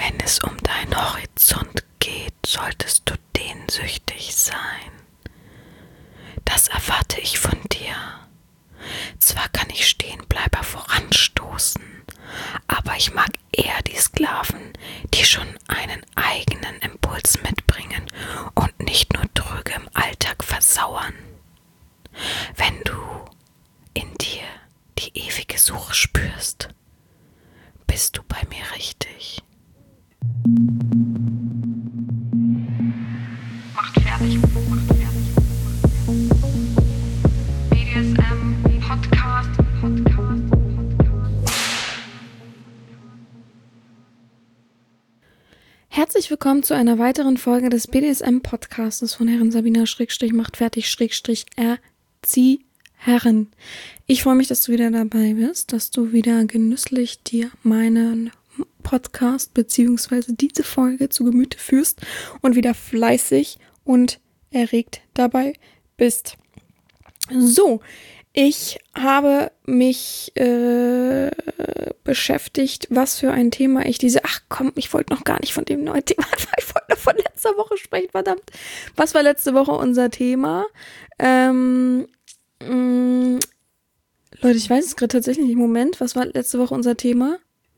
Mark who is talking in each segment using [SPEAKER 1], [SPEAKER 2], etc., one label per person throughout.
[SPEAKER 1] Wenn es um deinen Horizont geht, solltest du dehnsüchtig sein. Das erwarte ich von dir. Zwar kann ich Stehenbleiber voranstoßen, aber ich mag eher die Sklaven, die schon einen eigenen Impuls mitbringen und nicht nur dröge im Alltag versauern. Wenn du in dir die ewige Suche spürst, bist du bei mir richtig.
[SPEAKER 2] Macht fertig. BDSM Podcast.
[SPEAKER 3] Herzlich willkommen zu einer weiteren Folge des BDSM-Podcasts von Herren Sabina /macht fertig Erzieherin. Ich freue mich, dass du wieder dabei bist, dass du wieder genüsslich dir meinen Podcast bzw. diese Folge zu Gemüte führst und wieder fleißig und erregt dabei bist. So, ich habe mich beschäftigt, was für ein Thema ich ich wollte noch gar nicht von dem neuen Thema anfangen, ich wollte noch von letzter Woche sprechen, verdammt. Was war letzte Woche unser Thema? Leute, ich weiß es gerade tatsächlich nicht. Moment, was war letzte Woche unser Thema?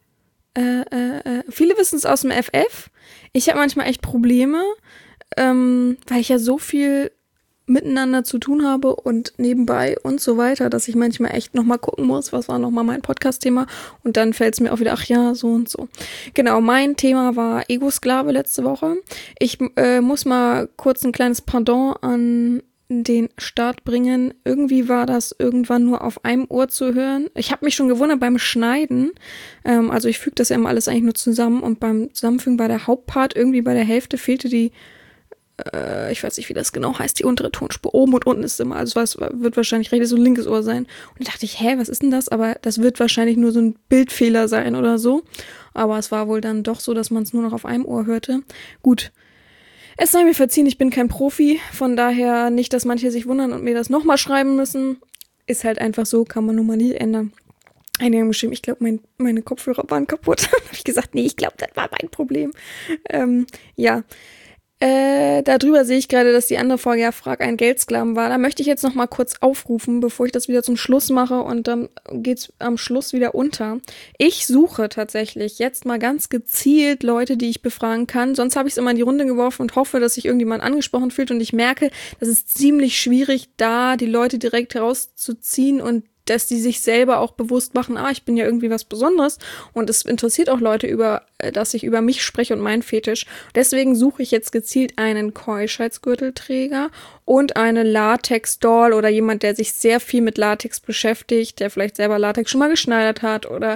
[SPEAKER 3] Viele wissen es aus dem FF. Ich habe manchmal echt Probleme, weil ich ja so viel miteinander zu tun habe und nebenbei und so weiter, dass ich manchmal echt nochmal gucken muss, was war nochmal mein Podcast-Thema, und dann fällt es mir auch wieder, ach ja, so und so. Genau, mein Thema war Ego-Sklave letzte Woche. Ich muss mal kurz ein kleines Pardon an den Start bringen. Irgendwie war das irgendwann nur auf einem Ohr zu hören. Ich habe mich schon gewundert beim Schneiden, also ich füge das ja immer alles eigentlich nur zusammen, und beim Zusammenfügen war der Hauptpart irgendwie bei der Hälfte fehlte die, ich weiß nicht, wie das genau heißt, die untere Tonspur. Oben und unten ist immer, also es wird wahrscheinlich rechtes und linkes Ohr sein. Und da dachte ich, was ist denn das? Aber das wird wahrscheinlich nur so ein Bildfehler sein oder so. Aber es war wohl dann doch so, dass man es nur noch auf einem Ohr hörte. Gut, es sei mir verziehen, ich bin kein Profi. Von daher nicht, dass manche sich wundern und mir das nochmal schreiben müssen. Ist halt einfach so, kann man nun mal nie ändern. Einige haben geschrieben, ich glaube, meine Kopfhörer waren kaputt. Dann habe ich gesagt, nee, ich glaube, das war mein Problem. Ja. Darüber sehe ich gerade, dass die andere Folge ja Frag einen Geldsklaven war. Da möchte ich jetzt noch mal kurz aufrufen, bevor ich das wieder zum Schluss mache, und dann geht's am Schluss wieder unter. Ich suche tatsächlich jetzt mal ganz gezielt Leute, die ich befragen kann. Sonst habe ich es immer in die Runde geworfen und hoffe, dass sich irgendjemand angesprochen fühlt, und ich merke, das ist ziemlich schwierig, da die Leute direkt rauszuziehen und dass die sich selber auch bewusst machen, ich bin ja irgendwie was Besonderes, und es interessiert auch Leute, dass ich über mich spreche und meinen Fetisch. Deswegen suche ich jetzt gezielt einen Keuschheitsgürtelträger und eine Latex-Doll oder jemand, der sich sehr viel mit Latex beschäftigt, der vielleicht selber Latex schon mal geschneidert hat oder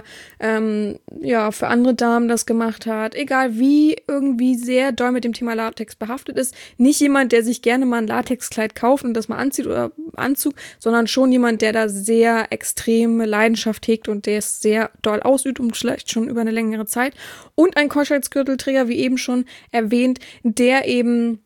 [SPEAKER 3] für andere Damen das gemacht hat. Egal wie, irgendwie sehr doll mit dem Thema Latex behaftet ist. Nicht jemand, der sich gerne mal ein Latexkleid kauft und das mal anzieht oder Anzug, sondern schon jemand, der da sehr extreme Leidenschaft hegt und der es sehr doll ausübt und vielleicht schon über eine längere Zeit. Und ein Keuschheitsgürtelträger, wie eben schon erwähnt, der eben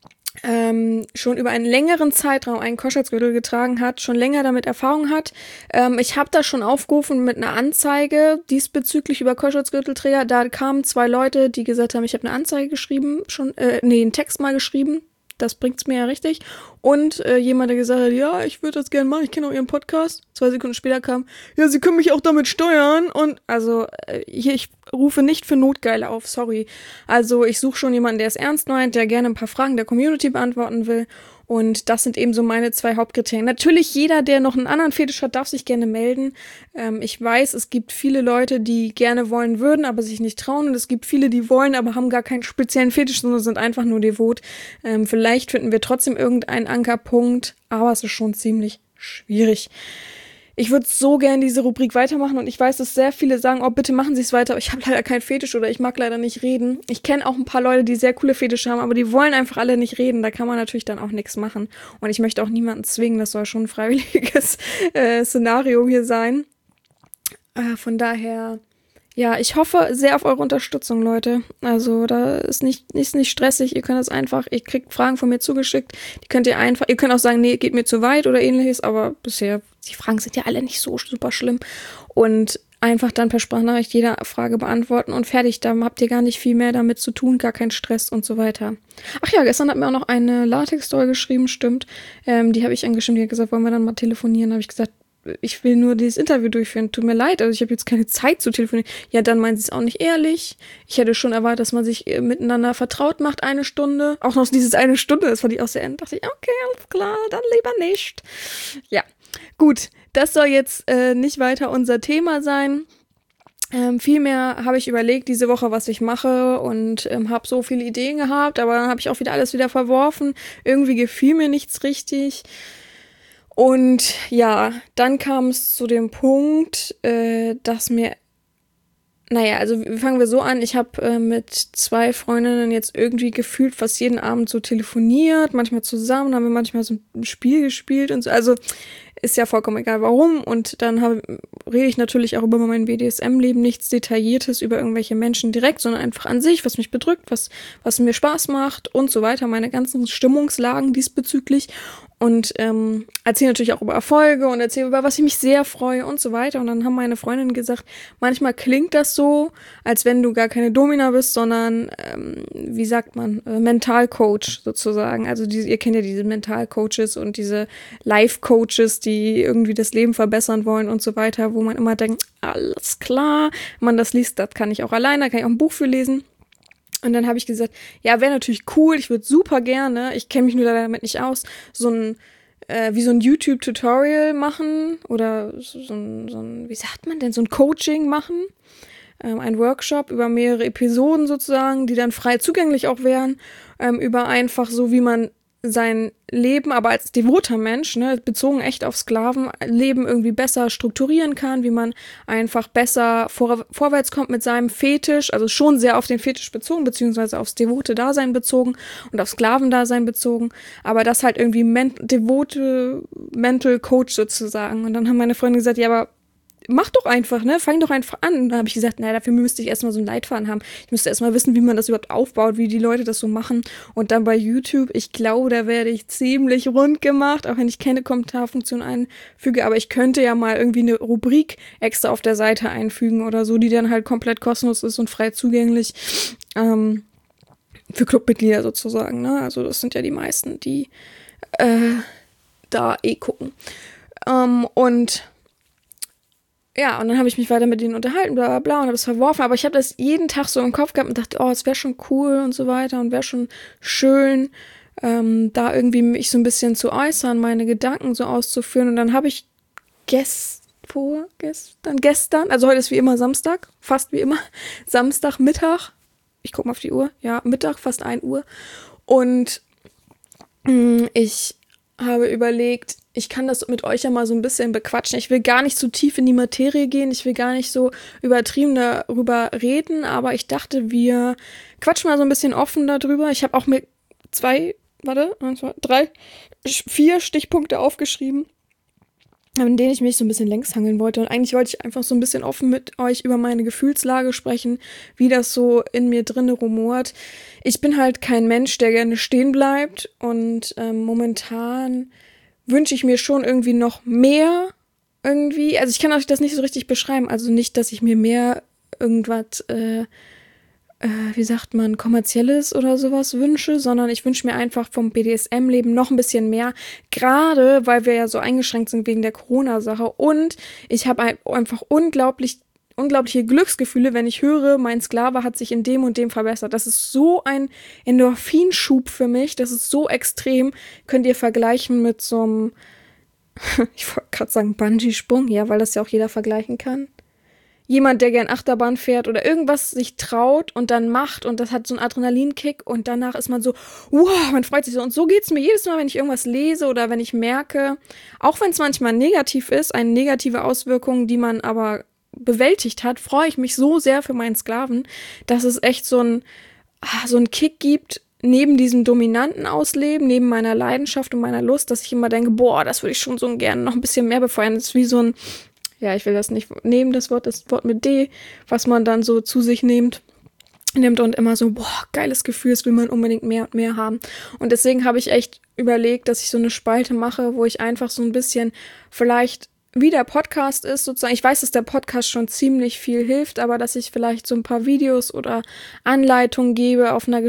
[SPEAKER 3] schon über einen längeren Zeitraum einen Keuschheitsgürtel getragen hat, schon länger damit Erfahrung hat. Ich habe da schon aufgerufen mit einer Anzeige diesbezüglich über Keuschheitsgürtelträger. Da kamen 2 Leute, die gesagt haben, ich habe eine Anzeige geschrieben, einen Text mal geschrieben. Das bringt's mir ja richtig. Und jemand, der gesagt hat, ja, ich würde das gerne machen, ich kenne auch Ihren Podcast. 2 Sekunden später kam, ja, Sie können mich auch damit steuern. Und also, ich rufe nicht für Notgeile auf, sorry. Also, ich suche schon jemanden, der es ernst meint, der gerne ein paar Fragen der Community beantworten will. Und das sind eben so meine 2 Hauptkriterien. Natürlich, jeder, der noch einen anderen Fetisch hat, darf sich gerne melden. Ich weiß, es gibt viele Leute, die gerne wollen würden, aber sich nicht trauen. Und es gibt viele, die wollen, aber haben gar keinen speziellen Fetisch, sondern sind einfach nur devot. Vielleicht finden wir trotzdem irgendeinen Ankerpunkt, aber es ist schon ziemlich schwierig. Ich würde so gerne diese Rubrik weitermachen, und ich weiß, dass sehr viele sagen, bitte machen Sie es weiter, aber ich habe leider keinen Fetisch oder ich mag leider nicht reden. Ich kenne auch ein paar Leute, die sehr coole Fetische haben, aber die wollen einfach alle nicht reden. Da kann man natürlich dann auch nichts machen. Und ich möchte auch niemanden zwingen, das soll schon ein freiwilliges Szenario hier sein. Von daher, ja, ich hoffe sehr auf eure Unterstützung, Leute. Also da ist nicht stressig. Ihr könnt das einfach, ihr kriegt Fragen von mir zugeschickt. Die könnt ihr könnt auch sagen, nee, geht mir zu weit oder ähnliches, aber bisher, die Fragen sind ja alle nicht so super schlimm. Und einfach dann per Sprachnachricht jede Frage beantworten und fertig. Da habt ihr gar nicht viel mehr damit zu tun, gar keinen Stress und so weiter. Ach ja, gestern hat mir auch noch eine Latex-Story geschrieben, stimmt. Die habe ich angeschrieben, die hat gesagt, wollen wir dann mal telefonieren? Habe ich gesagt, ich will nur dieses Interview durchführen. Tut mir leid, also ich habe jetzt keine Zeit zu telefonieren. Ja, dann meint sie es auch nicht ehrlich. Ich hätte schon erwartet, dass man sich miteinander vertraut macht, 1 Stunde. Auch noch dieses 1 Stunde, das fand ich auch sehr ende. Dachte ich, okay, alles klar, dann lieber nicht. Ja, gut, das soll jetzt nicht weiter unser Thema sein. Vielmehr habe ich überlegt diese Woche, was ich mache und habe so viele Ideen gehabt, aber dann habe ich auch wieder alles wieder verworfen. Irgendwie gefiel mir nichts richtig. Und ja, dann kam es zu dem Punkt, dass mir, naja, also fangen wir so an, ich habe mit 2 Freundinnen jetzt irgendwie gefühlt fast jeden Abend so telefoniert, manchmal zusammen, haben wir manchmal so ein Spiel gespielt und so, also ist ja vollkommen egal warum. Und dann rede ich natürlich auch über mein BDSM-Leben, nichts Detailliertes über irgendwelche Menschen direkt, sondern einfach an sich, was mich bedrückt, was mir Spaß macht und so weiter, meine ganzen Stimmungslagen diesbezüglich. Und erzähle natürlich auch über Erfolge und erzähle über was ich mich sehr freue und so weiter. Und dann haben meine Freundinnen gesagt, manchmal klingt das so, als wenn du gar keine Domina bist, sondern, wie sagt man, Mentalcoach sozusagen. Also ihr kennt ja diese Mentalcoaches und diese Life-Coaches, die irgendwie das Leben verbessern wollen und so weiter, wo man immer denkt, alles klar, wenn man das liest, das kann ich auch alleine, da kann ich auch ein Buch für lesen. Und dann habe ich gesagt, ja, wäre natürlich cool, ich würde super gerne, ich kenne mich nur leider damit nicht aus, wie so ein YouTube-Tutorial machen oder so ein, wie sagt man denn, so ein Coaching machen, ein Workshop über mehrere Episoden sozusagen, die dann frei zugänglich auch wären, über einfach so, wie man sein Leben, aber als devoter Mensch, ne, bezogen echt auf Sklavenleben irgendwie besser strukturieren kann, wie man einfach besser vorwärts kommt mit seinem Fetisch, also schon sehr auf den Fetisch bezogen, beziehungsweise aufs devote Dasein bezogen und auf Sklavendasein bezogen, aber das halt irgendwie devote Mental Coach sozusagen. Und dann haben meine Freunde gesagt, ja, aber mach doch einfach, ne? Fang doch einfach an. Und dann habe ich gesagt, naja, dafür müsste ich erstmal so einen Leitfaden haben. Ich müsste erstmal wissen, wie man das überhaupt aufbaut, wie die Leute das so machen. Und dann bei YouTube, ich glaube, da werde ich ziemlich rund gemacht, auch wenn ich keine Kommentarfunktion einfüge. Aber ich könnte ja mal irgendwie eine Rubrik extra auf der Seite einfügen oder so, die dann halt komplett kostenlos ist und frei zugänglich. Für Clubmitglieder sozusagen, ne? Also das sind ja die meisten, die da gucken. Und ja, und dann habe ich mich weiter mit denen unterhalten, bla bla bla, und habe es verworfen. Aber ich habe das jeden Tag so im Kopf gehabt und dachte, oh, es wäre schon cool und so weiter und wäre schon schön, da irgendwie mich so ein bisschen zu äußern, meine Gedanken so auszuführen. Und dann habe ich gestern, also heute ist wie immer Samstag, fast wie immer, Samstagmittag, ich gucke mal auf die Uhr, ja, Mittag, fast 1 Uhr. Und ich habe überlegt, ich kann das mit euch ja mal so ein bisschen bequatschen. Ich will gar nicht so tief in die Materie gehen, ich will gar nicht so übertrieben darüber reden, aber ich dachte, wir quatschen mal so ein bisschen offen darüber. Ich habe auch mir 4 Stichpunkte aufgeschrieben, in denen ich mich so ein bisschen längs hangeln wollte. Und eigentlich wollte ich einfach so ein bisschen offen mit euch über meine Gefühlslage sprechen, wie das so in mir drinne rumort. Ich bin halt kein Mensch, der gerne stehen bleibt und momentan wünsche ich mir schon irgendwie noch mehr irgendwie. Also ich kann euch das nicht so richtig beschreiben. Also nicht, dass ich mir mehr irgendwas, wie sagt man, kommerzielles oder sowas wünsche, sondern ich wünsche mir einfach vom BDSM-Leben noch ein bisschen mehr. Gerade, weil wir ja so eingeschränkt sind wegen der Corona-Sache. Und ich habe einfach unglaubliche Glücksgefühle, wenn ich höre, mein Sklave hat sich in dem und dem verbessert. Das ist so ein Endorphinschub für mich. Das ist so extrem. Könnt ihr vergleichen mit so einem, ich wollte gerade sagen Bungee-Sprung, ja, weil das ja auch jeder vergleichen kann. Jemand, der gern Achterbahn fährt oder irgendwas sich traut und dann macht und das hat so einen Adrenalinkick und danach ist man so, wow, man freut sich so. Und so geht's mir jedes Mal, wenn ich irgendwas lese oder wenn ich merke, auch wenn es manchmal negativ ist, eine negative Auswirkung, die man aber bewältigt hat, freue ich mich so sehr für meinen Sklaven, dass es echt so ein Kick gibt, neben diesem dominanten Ausleben, neben meiner Leidenschaft und meiner Lust, dass ich immer denke, boah, das würde ich schon so gerne noch ein bisschen mehr befeuern. Das ist wie so ein, ja, ich will das nicht nehmen, das Wort mit D, was man dann so zu sich nimmt und immer so, boah, geiles Gefühl, das will man unbedingt mehr und mehr haben. Und deswegen habe ich echt überlegt, dass ich so eine Spalte mache, wo ich einfach so ein bisschen vielleicht wie der Podcast ist, sozusagen. Ich weiß, dass der Podcast schon ziemlich viel hilft, aber dass ich vielleicht so ein paar Videos oder Anleitungen gebe auf einer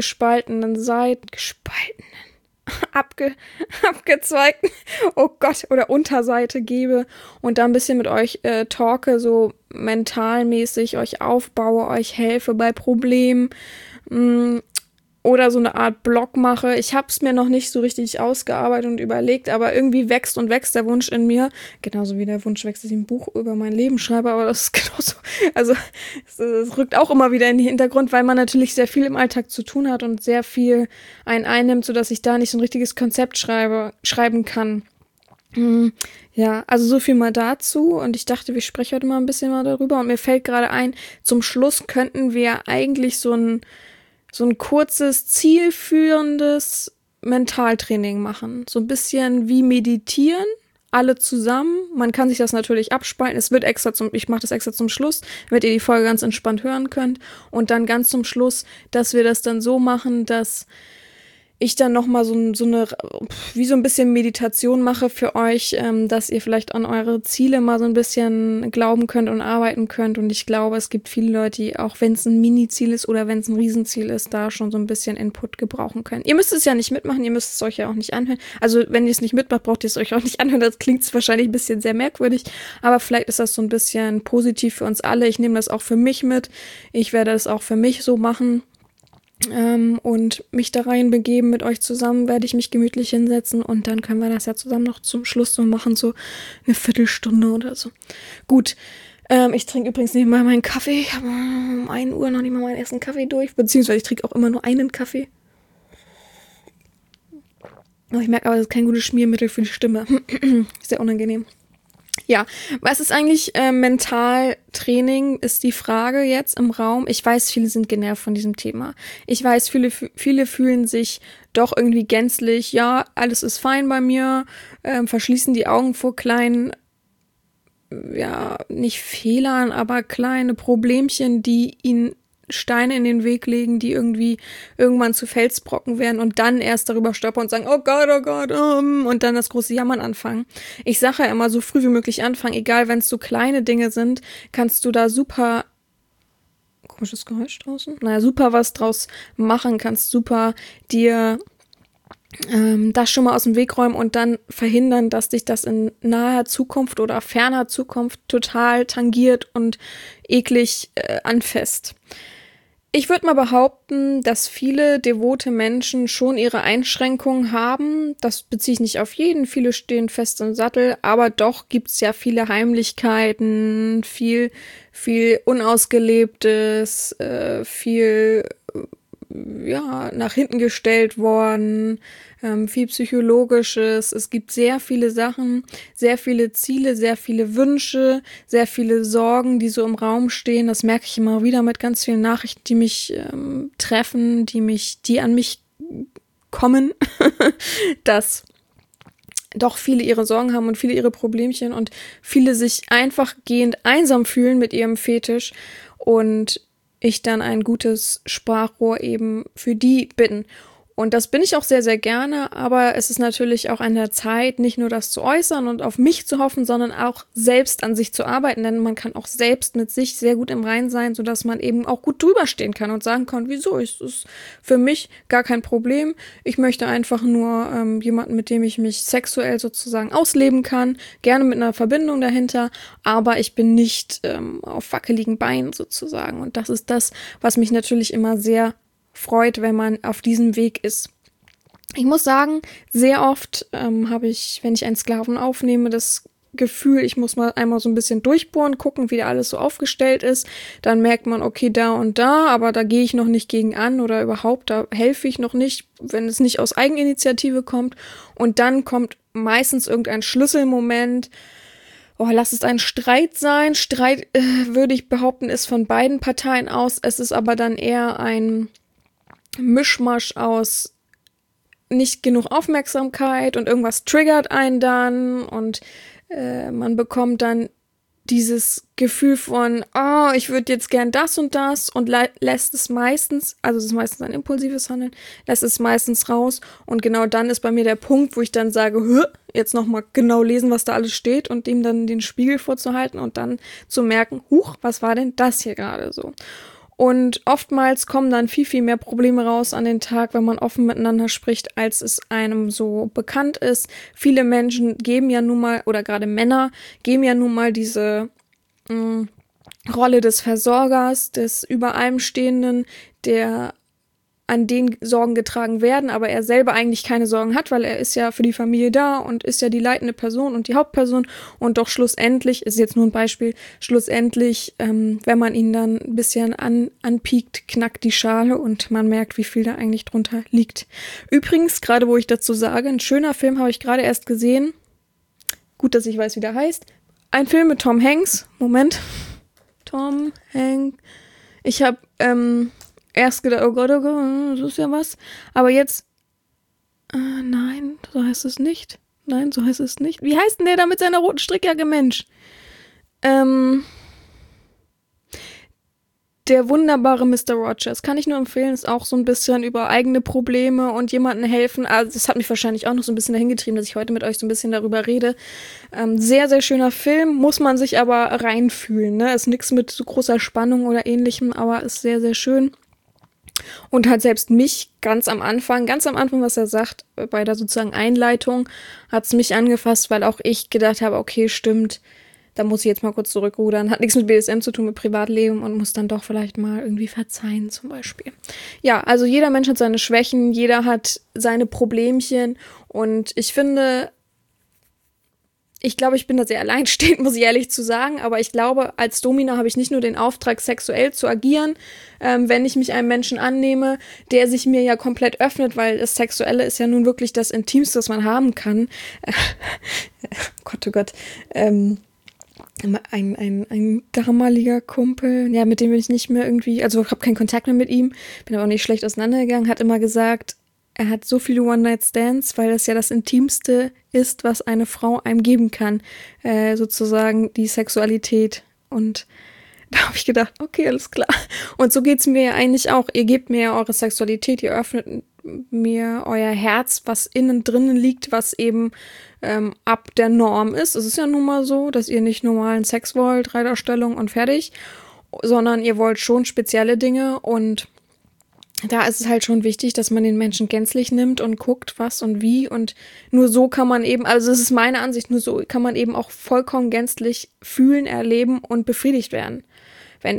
[SPEAKER 3] abgezweigten, oh Gott, oder Unterseite gebe und da ein bisschen mit euch talke, so mentalmäßig euch aufbaue, euch helfe bei Problemen, oder so eine Art Blog mache. Ich habe es mir noch nicht so richtig ausgearbeitet und überlegt, aber irgendwie wächst und wächst der Wunsch in mir. Genauso wie der Wunsch wächst, dass ich ein Buch über mein Leben schreibe, aber das ist genauso. Also es rückt auch immer wieder in den Hintergrund, weil man natürlich sehr viel im Alltag zu tun hat und sehr viel einen einnimmt, sodass ich da nicht so ein richtiges Konzept schreiben kann. Ja, also so viel mal dazu und ich dachte, wir sprechen heute mal ein bisschen mal darüber und mir fällt gerade ein, zum Schluss könnten wir eigentlich so ein kurzes, zielführendes Mentaltraining machen. So ein bisschen wie meditieren, alle zusammen. Man kann sich das natürlich abspalten. Ich mache das extra zum Schluss, damit ihr die Folge ganz entspannt hören könnt. Und dann ganz zum Schluss, dass wir das dann so machen, dass ich dann nochmal wie so ein bisschen Meditation mache für euch, dass ihr vielleicht an eure Ziele mal so ein bisschen glauben könnt und arbeiten könnt. Und ich glaube, es gibt viele Leute, die, auch wenn es ein Mini-Ziel ist oder wenn es ein Riesenziel ist, da schon so ein bisschen Input gebrauchen können. Ihr müsst es ja nicht mitmachen, ihr müsst es euch ja auch nicht anhören. Also wenn ihr es nicht mitmacht, braucht ihr es euch auch nicht anhören. Das klingt wahrscheinlich ein bisschen sehr merkwürdig, aber vielleicht ist das so ein bisschen positiv für uns alle. Ich nehme das auch für mich mit. Ich werde das auch für mich so machen. Und mich da reinbegeben mit euch zusammen, werde ich mich gemütlich hinsetzen und dann können wir das ja zusammen noch zum Schluss so machen, so eine Viertelstunde oder so. Gut, ich trinke übrigens nebenbei meinen Kaffee. Ich habe um 1 Uhr noch nicht mal meinen ersten Kaffee durch, beziehungsweise ich trinke auch immer nur einen Kaffee. Ich merke aber, das ist kein gutes Schmiermittel für die Stimme. Sehr unangenehm. Ja, was ist eigentlich Mentaltraining, ist die Frage jetzt im Raum. Ich weiß, viele sind genervt von diesem Thema. Ich weiß, viele fühlen sich doch irgendwie gänzlich, ja, alles ist fein bei mir, verschließen die Augen vor kleinen, ja, nicht Fehlern, aber kleine Problemchen, die ihnen Steine in den Weg legen, die irgendwie irgendwann zu Felsbrocken werden und dann erst darüber stolpern und sagen, oh Gott, und dann das große Jammern anfangen. Ich sage ja immer, so früh wie möglich anfangen, egal wenn es so kleine Dinge sind, kannst du da super, komisches Geräusch draußen, super was draus machen, kannst super dir das schon mal aus dem Weg räumen und dann verhindern, dass dich das in naher Zukunft oder ferner Zukunft total tangiert und eklig anfasst. Ich würde mal behaupten, dass viele devote Menschen schon ihre Einschränkungen haben. Das beziehe ich nicht auf jeden. Viele stehen fest im Sattel, aber doch gibt es ja viele Heimlichkeiten, viel Unausgelebtes, viel nach hinten gestellt worden, viel Psychologisches. Es gibt sehr viele Sachen, sehr viele Ziele, sehr viele Wünsche, sehr viele Sorgen, die so im Raum stehen. Das merke ich immer wieder mit ganz vielen Nachrichten, die mich treffen, die an mich kommen, dass doch viele ihre Sorgen haben und viele ihre Problemchen und viele sich einfach gehend einsam fühlen mit ihrem Fetisch und ich dann ein gutes Sprachrohr eben für die bin. Und das bin ich auch sehr, sehr gerne, aber es ist natürlich auch an der Zeit, nicht nur das zu äußern und auf mich zu hoffen, sondern auch selbst an sich zu arbeiten, denn man kann auch selbst mit sich sehr gut im Reinen sein, sodass man eben auch gut drüber stehen kann und sagen kann, wieso, es ist für mich gar kein Problem. Ich möchte einfach nur jemanden, mit dem ich mich sexuell sozusagen ausleben kann, gerne mit einer Verbindung dahinter, aber ich bin nicht auf wackeligen Beinen sozusagen. Und das ist das, was mich natürlich immer sehr freut, wenn man auf diesem Weg ist. Ich muss sagen, sehr oft habe ich, wenn ich einen Sklaven aufnehme, das Gefühl, ich muss mal einmal so ein bisschen durchbohren, gucken, wie da alles so aufgestellt ist. Dann merkt man, okay, da und da, aber da gehe ich noch nicht gegen an oder überhaupt, da helfe ich noch nicht, wenn es nicht aus Eigeninitiative kommt. Und dann kommt meistens irgendein Schlüsselmoment. Oh, lass es ein Streit sein. Streit, würde ich behaupten, ist von beiden Parteien aus. Es ist aber dann eher ein Mischmasch aus nicht genug Aufmerksamkeit und irgendwas triggert einen dann und man bekommt dann dieses Gefühl von, oh, ich würde jetzt gern das und das und lässt es meistens, also es ist meistens ein impulsives Handeln, lässt es meistens raus und genau dann ist bei mir der Punkt, wo ich dann sage, jetzt nochmal genau lesen, was da alles steht und ihm dann den Spiegel vorzuhalten und dann zu merken, huch, was war denn das hier gerade so? Und oftmals kommen dann viel, viel mehr Probleme raus an den Tag, wenn man offen miteinander spricht, als es einem so bekannt ist. Viele Menschen geben ja nun mal, oder gerade Männer, geben ja nun mal diese Rolle des Versorgers, des über allem Stehenden, der an den Sorgen getragen werden, aber er selber eigentlich keine Sorgen hat, weil er ist ja für die Familie da und ist ja die leitende Person und die Hauptperson und doch schlussendlich, ist jetzt nur ein Beispiel, schlussendlich, wenn man ihn dann ein bisschen anpiekt, knackt die Schale und man merkt, wie viel da eigentlich drunter liegt. Übrigens, gerade wo ich dazu sage, ein schöner Film habe ich gerade erst gesehen, gut, dass ich weiß, wie der heißt, ein Film mit Tom Hanks, Tom Hanks, ich habe, erst gedacht, oh Gott, das ist ja was. Aber jetzt, nein, so heißt es nicht. Nein, so heißt es nicht. Wie heißt denn der da mit seiner roten Strickjacke, Mensch? Der wunderbare Mr. Rogers. Kann ich nur empfehlen, ist auch so ein bisschen über eigene Probleme und jemandem helfen. Also das hat mich wahrscheinlich auch noch so ein bisschen dahin getrieben, dass ich heute mit euch so ein bisschen darüber rede. Sehr, sehr schöner Film, muss man sich aber reinfühlen. Ne? Ist nichts mit so großer Spannung oder ähnlichem, aber ist sehr, sehr schön. Und hat selbst mich ganz am Anfang, was er sagt, bei der sozusagen Einleitung, hat es mich angefasst, weil auch ich gedacht habe, okay, stimmt, da muss ich jetzt mal kurz zurückrudern. Hat nichts mit BDSM zu tun, mit Privatleben und muss dann doch vielleicht mal irgendwie verzeihen zum Beispiel. Ja, also jeder Mensch hat seine Schwächen, jeder hat seine Problemchen und ich finde, ich glaube, ich bin da sehr alleinstehend, muss ich ehrlich zu sagen, aber ich glaube, als Domina habe ich nicht nur den Auftrag, sexuell zu agieren, wenn ich mich einem Menschen annehme, der sich mir ja komplett öffnet, weil das Sexuelle ist ja nun wirklich das Intimste, was man haben kann. Gott, oh Gott. Ein damaliger Kumpel, ja, mit dem bin ich nicht mehr irgendwie, also ich habe keinen Kontakt mehr mit ihm, bin aber auch nicht schlecht auseinandergegangen, hat immer gesagt, er hat so viele One-Night-Stands, weil das ja das Intimste ist, was eine Frau einem geben kann, sozusagen die Sexualität. Und da habe ich gedacht, okay, alles klar. Und so geht's mir ja eigentlich auch. Ihr gebt mir ja eure Sexualität, ihr öffnet mir euer Herz, was innen drinnen liegt, was eben ab der Norm ist. Es ist ja nun mal so, dass ihr nicht normalen Sex wollt, Reiterstellung und fertig, sondern ihr wollt schon spezielle Dinge und da ist es halt schon wichtig, dass man den Menschen gänzlich nimmt und guckt, was und wie und nur so kann man eben, also das ist meine Ansicht, nur so kann man eben auch vollkommen gänzlich fühlen, erleben und befriedigt werden. Wenn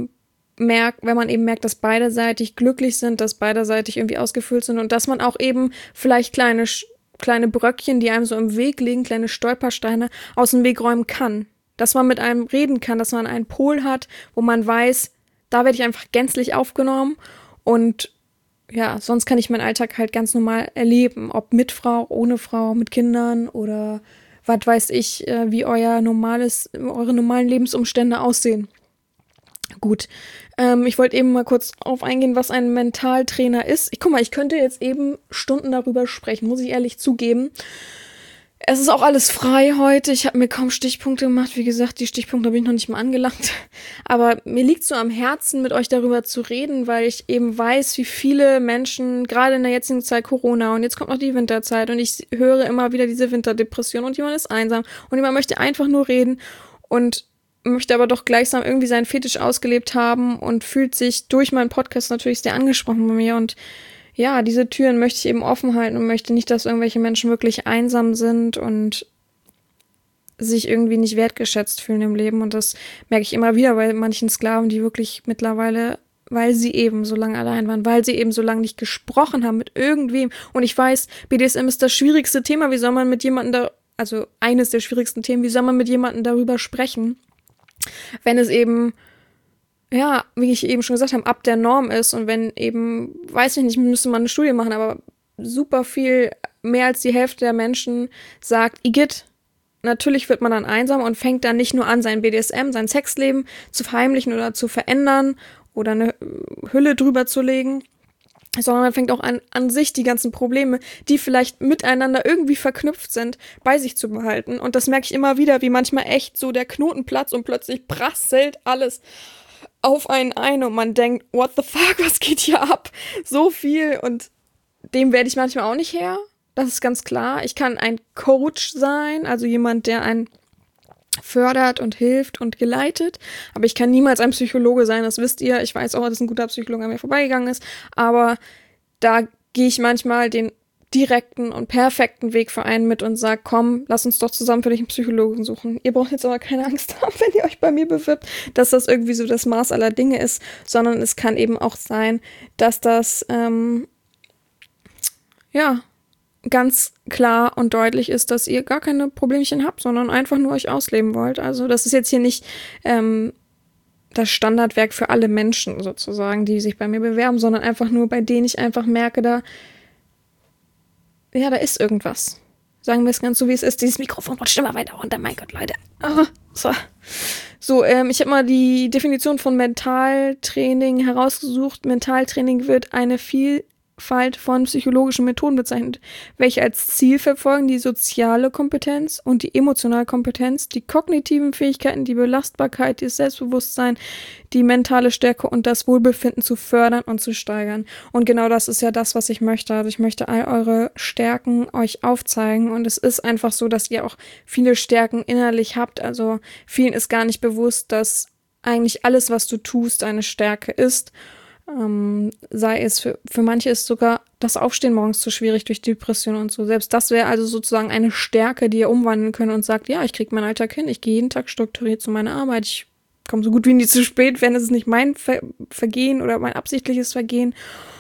[SPEAKER 3] man eben merkt, dass beiderseitig glücklich sind, dass beiderseitig irgendwie ausgefüllt sind und dass man auch eben vielleicht kleine Bröckchen, die einem so im Weg liegen, kleine Stolpersteine aus dem Weg räumen kann. Dass man mit einem reden kann, dass man einen Pol hat, wo man weiß, da werde ich einfach gänzlich aufgenommen. Und ja, sonst kann ich meinen Alltag halt ganz normal erleben. Ob mit Frau, ohne Frau, mit Kindern oder was weiß ich, wie eure normalen Lebensumstände aussehen. Gut, ich wollte eben mal kurz auf eingehen, was ein Mentaltrainer ist. Guck mal, ich könnte jetzt eben Stunden darüber sprechen, muss ich ehrlich zugeben. Es ist auch alles frei heute. Ich habe mir kaum Stichpunkte gemacht. Wie gesagt, die Stichpunkte habe ich noch nicht mal angelangt. Aber mir liegt so am Herzen, mit euch darüber zu reden, weil ich eben weiß, wie viele Menschen, gerade in der jetzigen Zeit Corona und jetzt kommt noch die Winterzeit und ich höre immer wieder diese Winterdepression und jemand ist einsam und jemand möchte einfach nur reden und möchte aber doch gleichsam irgendwie seinen Fetisch ausgelebt haben und fühlt sich durch meinen Podcast natürlich sehr angesprochen bei mir und ja, diese Türen möchte ich eben offen halten und möchte nicht, dass irgendwelche Menschen wirklich einsam sind und sich irgendwie nicht wertgeschätzt fühlen im Leben. Und das merke ich immer wieder bei manchen Sklaven, die wirklich mittlerweile, weil sie eben so lange allein waren, weil sie eben so lange nicht gesprochen haben mit irgendwem. Und ich weiß, BDSM ist das schwierigste Thema. Wie soll man mit jemandem also eines der schwierigsten Themen, wie soll man mit jemandem darüber sprechen, wenn es eben ja, wie ich eben schon gesagt habe, ab der Norm ist und wenn eben, weiß ich nicht, müsste man eine Studie machen, aber super viel, mehr als die Hälfte der Menschen sagt, Igitt, natürlich wird man dann einsam und fängt dann nicht nur an, sein BDSM, sein Sexleben zu verheimlichen oder zu verändern oder eine Hülle drüber zu legen, sondern man fängt auch an sich die ganzen Probleme, die vielleicht miteinander irgendwie verknüpft sind, bei sich zu behalten. Und das merke ich immer wieder, wie manchmal echt so der Knoten platzt und plötzlich prasselt alles auf einen ein und man denkt, what the fuck, was geht hier ab? So viel, und dem werde ich manchmal auch nicht Herr. Das ist ganz klar. Ich kann ein Coach sein, also jemand, der einen fördert und hilft und geleitet, aber ich kann niemals ein Psychologe sein, das wisst ihr. Ich weiß auch, dass ein guter Psychologe an mir vorbeigegangen ist, aber da gehe ich manchmal den direkten und perfekten Weg für einen mit und sage, komm, lass uns doch zusammen für dich einen Psychologen suchen. Ihr braucht jetzt aber keine Angst haben, wenn ihr euch bei mir bewirbt, dass das irgendwie so das Maß aller Dinge ist, sondern es kann eben auch sein, dass das ganz klar und deutlich ist, dass ihr gar keine Problemchen habt, sondern einfach nur euch ausleben wollt. Also das ist jetzt hier nicht das Standardwerk für alle Menschen sozusagen, die sich bei mir bewerben, sondern einfach nur, bei denen ich einfach merke, da ist irgendwas. Sagen wir es ganz so, wie es ist. Dieses Mikrofon rutscht immer weiter runter. Mein Gott, Leute. Ich habe mal die Definition von Mentaltraining herausgesucht. Mentaltraining wird eine Vielfalt von psychologischen Methoden bezeichnet, welche als Ziel verfolgen die soziale Kompetenz und die emotionale Kompetenz, die kognitiven Fähigkeiten, die Belastbarkeit, das Selbstbewusstsein, die mentale Stärke und das Wohlbefinden zu fördern und zu steigern. Und genau das ist ja das, was ich möchte. Also ich möchte all eure Stärken euch aufzeigen, und es ist einfach so, dass ihr auch viele Stärken innerlich habt. Also vielen ist gar nicht bewusst, dass eigentlich alles, was du tust, eine Stärke ist. Sei es für manche ist sogar das Aufstehen morgens zu schwierig durch Depression und so. Selbst das wäre also sozusagen eine Stärke, die ihr umwandeln könnt und sagt, ja, ich kriege meinen Alltag hin, ich gehe jeden Tag strukturiert zu meiner Arbeit, ich komme so gut wie nie zu spät, wenn es nicht mein Vergehen oder mein absichtliches Vergehen,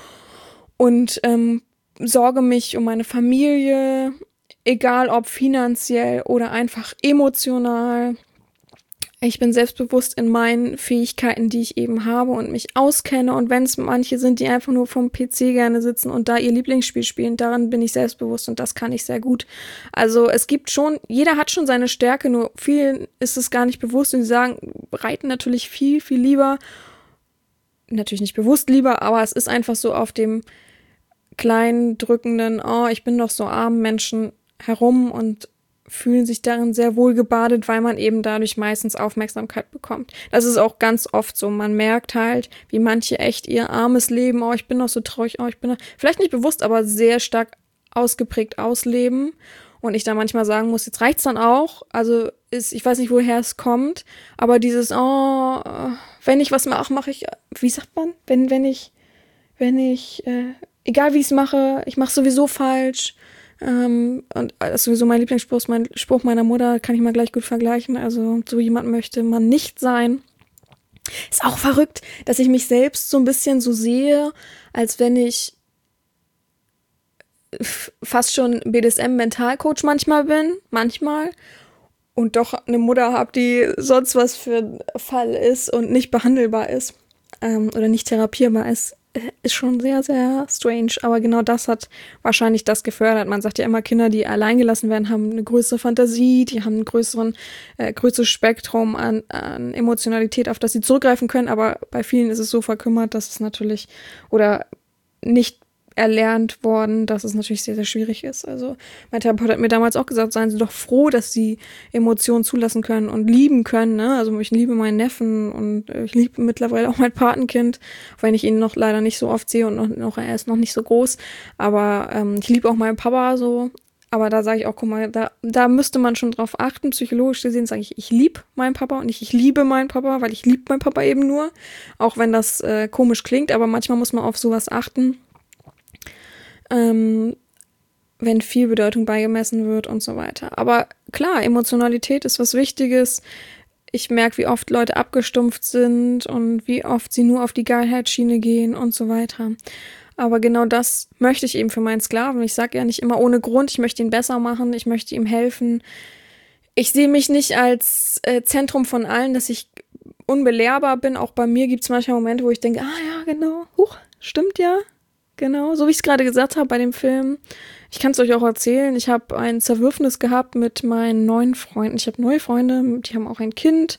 [SPEAKER 3] und sorge mich um meine Familie, egal ob finanziell oder einfach emotional. Ich bin selbstbewusst in meinen Fähigkeiten, die ich eben habe und mich auskenne. Und wenn es manche sind, die einfach nur vom PC gerne sitzen und da ihr Lieblingsspiel spielen, daran bin ich selbstbewusst und das kann ich sehr gut. Also es gibt schon, jeder hat schon seine Stärke, nur vielen ist es gar nicht bewusst. Und sie sagen, reiten natürlich viel, viel lieber. Natürlich nicht bewusst lieber, aber es ist einfach so auf dem kleinen, drückenden, oh, ich bin doch so arm Menschen herum und fühlen sich darin sehr wohl gebadet, weil man eben dadurch meistens Aufmerksamkeit bekommt. Das ist auch ganz oft so. Man merkt halt, wie manche echt ihr armes Leben, oh, ich bin doch so traurig, oh, ich bin doch, vielleicht nicht bewusst, aber sehr stark ausgeprägt ausleben. Und ich da manchmal sagen muss, jetzt reicht's dann auch. Also ich weiß nicht, woher es kommt, aber dieses, oh, wenn ich was mache ich, wie sagt man? Wenn ich, egal wie ich es mache, ich mache sowieso falsch. Und das ist sowieso mein Lieblingsspruch, mein Spruch meiner Mutter, kann ich mal gleich gut vergleichen. Also so jemand möchte man nicht sein. Ist auch verrückt, dass ich mich selbst so ein bisschen so sehe, als wenn ich fast schon BDSM-Mentalcoach manchmal bin, und doch eine Mutter habe, die sonst was für ein Fall ist und nicht behandelbar ist oder nicht therapierbar ist. Ist schon sehr, sehr strange, aber genau das hat wahrscheinlich das gefördert. Man sagt ja immer, Kinder, die allein gelassen werden, haben eine größere Fantasie, die haben ein größeres Spektrum an Emotionalität, auf das sie zurückgreifen können, aber bei vielen ist es so verkümmert, dass es natürlich, oder nicht erlernt worden, dass es natürlich sehr, sehr schwierig ist. Also mein Therapeut hat mir damals auch gesagt, seien Sie doch froh, dass Sie Emotionen zulassen können und lieben können. Ne? Also ich liebe meinen Neffen und ich liebe mittlerweile auch mein Patenkind, auch wenn ich ihn noch leider nicht so oft sehe und er ist noch nicht so groß. Aber ich liebe auch meinen Papa so. Aber da sage ich auch, guck mal, da müsste man schon drauf achten. Psychologisch gesehen sage ich liebe meinen Papa und nicht ich liebe meinen Papa, weil ich liebe meinen Papa eben nur. Auch wenn das komisch klingt, aber manchmal muss man auf sowas achten. Wenn viel Bedeutung beigemessen wird und so weiter. Aber klar, Emotionalität ist was Wichtiges. Ich merke, wie oft Leute abgestumpft sind und wie oft sie nur auf die Geilheitsschiene gehen und so weiter. Aber genau das möchte ich eben für meinen Sklaven. Ich sage ja nicht immer ohne Grund, ich möchte ihn besser machen, ich möchte ihm helfen. Ich sehe mich nicht als Zentrum von allen, dass ich unbelehrbar bin. Auch bei mir gibt es manchmal Momente, wo ich denke, ja, genau, stimmt ja. Genau, so wie ich es gerade gesagt habe bei dem Film. Ich kann es euch auch erzählen. Ich habe ein Zerwürfnis gehabt mit meinen neuen Freunden. Ich habe neue Freunde, die haben auch ein Kind.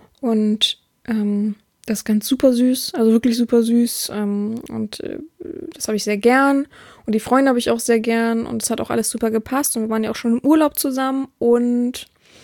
[SPEAKER 3] Und das ist ganz super süß, also wirklich super süß. Und Das habe ich sehr gern und die Freunde habe ich auch sehr gern und es hat auch alles super gepasst und wir waren ja auch schon im Urlaub zusammen und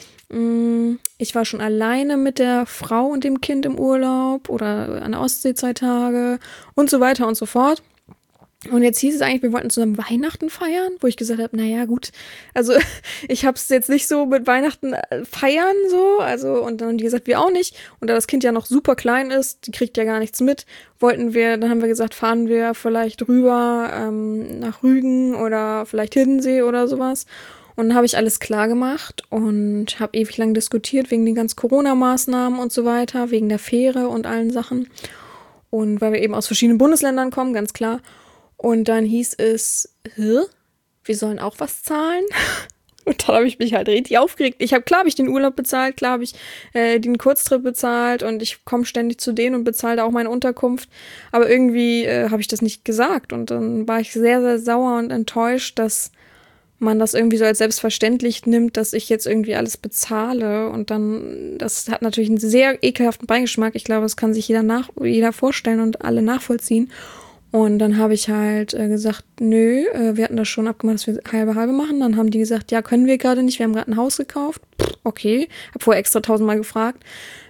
[SPEAKER 3] ich war schon alleine mit der Frau und dem Kind im Urlaub oder an der Ostsee 2 Tage und so weiter und so fort. Und jetzt hieß es eigentlich, wir wollten zusammen Weihnachten feiern, wo ich gesagt habe, naja, gut, also ich habe es jetzt nicht so mit Weihnachten feiern so, also und dann haben die gesagt, wir auch nicht. Und da das Kind ja noch super klein ist, die kriegt ja gar nichts mit, dann haben wir gesagt, fahren wir vielleicht rüber nach Rügen oder vielleicht Hiddensee oder sowas. Und dann habe ich alles klar gemacht und habe ewig lang diskutiert wegen den ganzen Corona-Maßnahmen und so weiter, wegen der Fähre und allen Sachen. Und weil wir eben aus verschiedenen Bundesländern kommen, ganz klar. Und dann hieß es, wir sollen auch was zahlen? Und dann habe ich mich halt richtig aufgeregt. Klar habe ich den Urlaub bezahlt, klar habe ich den Kurztrip bezahlt und ich komme ständig zu denen und bezahle da auch meine Unterkunft. Aber irgendwie habe ich das nicht gesagt. Und dann war ich sehr, sehr sauer und enttäuscht, dass man das irgendwie so als selbstverständlich nimmt, dass ich jetzt irgendwie alles bezahle. Und dann, das hat natürlich einen sehr ekelhaften Beigeschmack. Ich glaube, das kann sich jeder vorstellen und alle nachvollziehen. Und dann habe ich halt gesagt, nö, wir hatten das schon abgemacht, dass wir halbe machen. Dann haben die gesagt, ja, können wir gerade nicht, wir haben gerade ein Haus gekauft. Okay, habe vorher extra 1000-mal gefragt.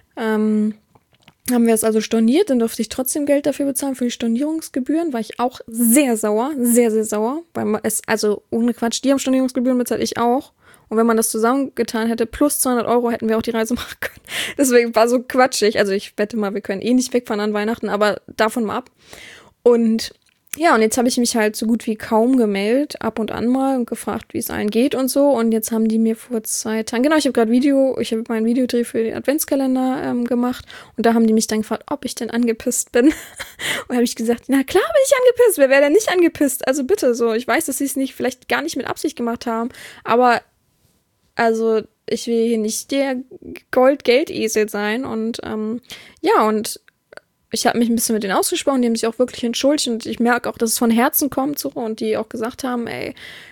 [SPEAKER 3] Haben wir es also storniert, dann durfte ich trotzdem Geld dafür bezahlen, für die Stornierungsgebühren, war ich auch sehr sauer, sehr, sehr sauer, weil also ohne Quatsch, die haben Stornierungsgebühren bezahlt, ich auch. Und wenn man das zusammengetan hätte, plus 200 Euro, hätten wir auch die Reise machen können. Deswegen war so quatschig, also ich wette mal, wir können eh nicht wegfahren an Weihnachten, aber davon mal ab. Und ja, und jetzt habe ich mich halt so gut wie kaum gemeldet, ab und an mal und gefragt, wie es allen geht und so. Und jetzt haben die mir vor 2 Tagen, genau, ich habe meinen Videodreh für den Adventskalender gemacht. Und da haben die mich dann gefragt, ob ich denn angepisst bin. Und habe ich gesagt, na klar bin ich angepisst, wer wäre denn nicht angepisst? Also bitte so, ich weiß, dass sie es vielleicht gar nicht mit Absicht gemacht haben, aber also ich will hier nicht der Gold-Geld-Esel sein. Und ja, und ich habe mich ein bisschen mit denen ausgesprochen, die haben sich auch wirklich entschuldigt und ich merke auch, dass es von Herzen kommt so und die auch gesagt haben, ey,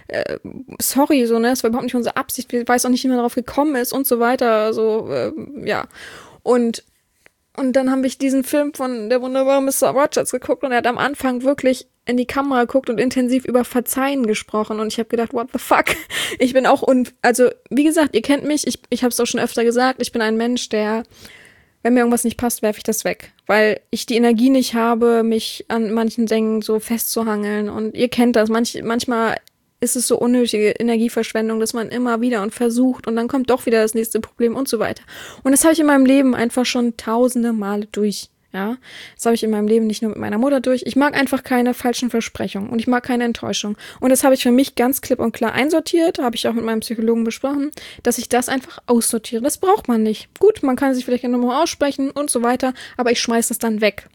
[SPEAKER 3] sorry, so, ne, das war überhaupt nicht unsere Absicht, wir weiß auch nicht, wie man darauf gekommen ist und so weiter, so, ja. Und dann habe ich diesen Film von der wunderbare Mr. Rogers geguckt und er hat am Anfang wirklich in die Kamera geguckt und intensiv über Verzeihen gesprochen und ich habe gedacht, what the fuck? Ich bin auch, also, wie gesagt, ihr kennt mich, ich habe es auch schon öfter gesagt, ich bin ein Mensch, der, wenn mir irgendwas nicht passt, werfe ich das weg. Weil ich die Energie nicht habe, mich an manchen Dingen so festzuhangeln. Und ihr kennt das. Manchmal ist es so unnötige Energieverschwendung, dass man immer wieder und versucht und dann kommt doch wieder das nächste Problem und so weiter. Und das habe ich in meinem Leben einfach schon tausende Male durch. Ja, das habe ich in meinem Leben nicht nur mit meiner Mutter durch. Ich mag einfach keine falschen Versprechungen und ich mag keine Enttäuschung. Und das habe ich für mich ganz klipp und klar einsortiert, habe ich auch mit meinem Psychologen besprochen, dass ich das einfach aussortiere. Das braucht man nicht. Gut, man kann sich vielleicht nochmal aussprechen und so weiter, aber ich schmeiße das dann weg.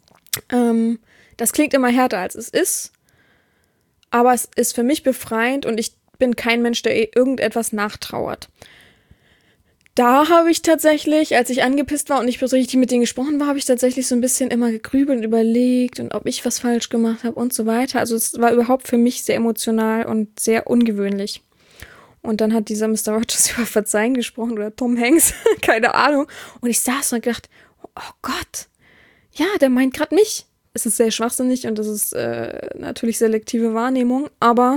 [SPEAKER 3] Das klingt immer härter, als es ist, aber es ist für mich befreiend und ich bin kein Mensch, der irgendetwas nachtrauert. Da habe ich tatsächlich, als ich angepisst war und nicht so richtig mit denen gesprochen war, habe ich tatsächlich so ein bisschen immer gegrübelt und überlegt und ob ich was falsch gemacht habe und so weiter. Also es war überhaupt für mich sehr emotional und sehr ungewöhnlich. Und dann hat dieser Mr. Rogers über Verzeihen gesprochen oder Tom Hanks, keine Ahnung. Und ich saß und gedacht, oh Gott, ja, der meint gerade mich. Es ist sehr schwachsinnig und das ist natürlich selektive Wahrnehmung, aber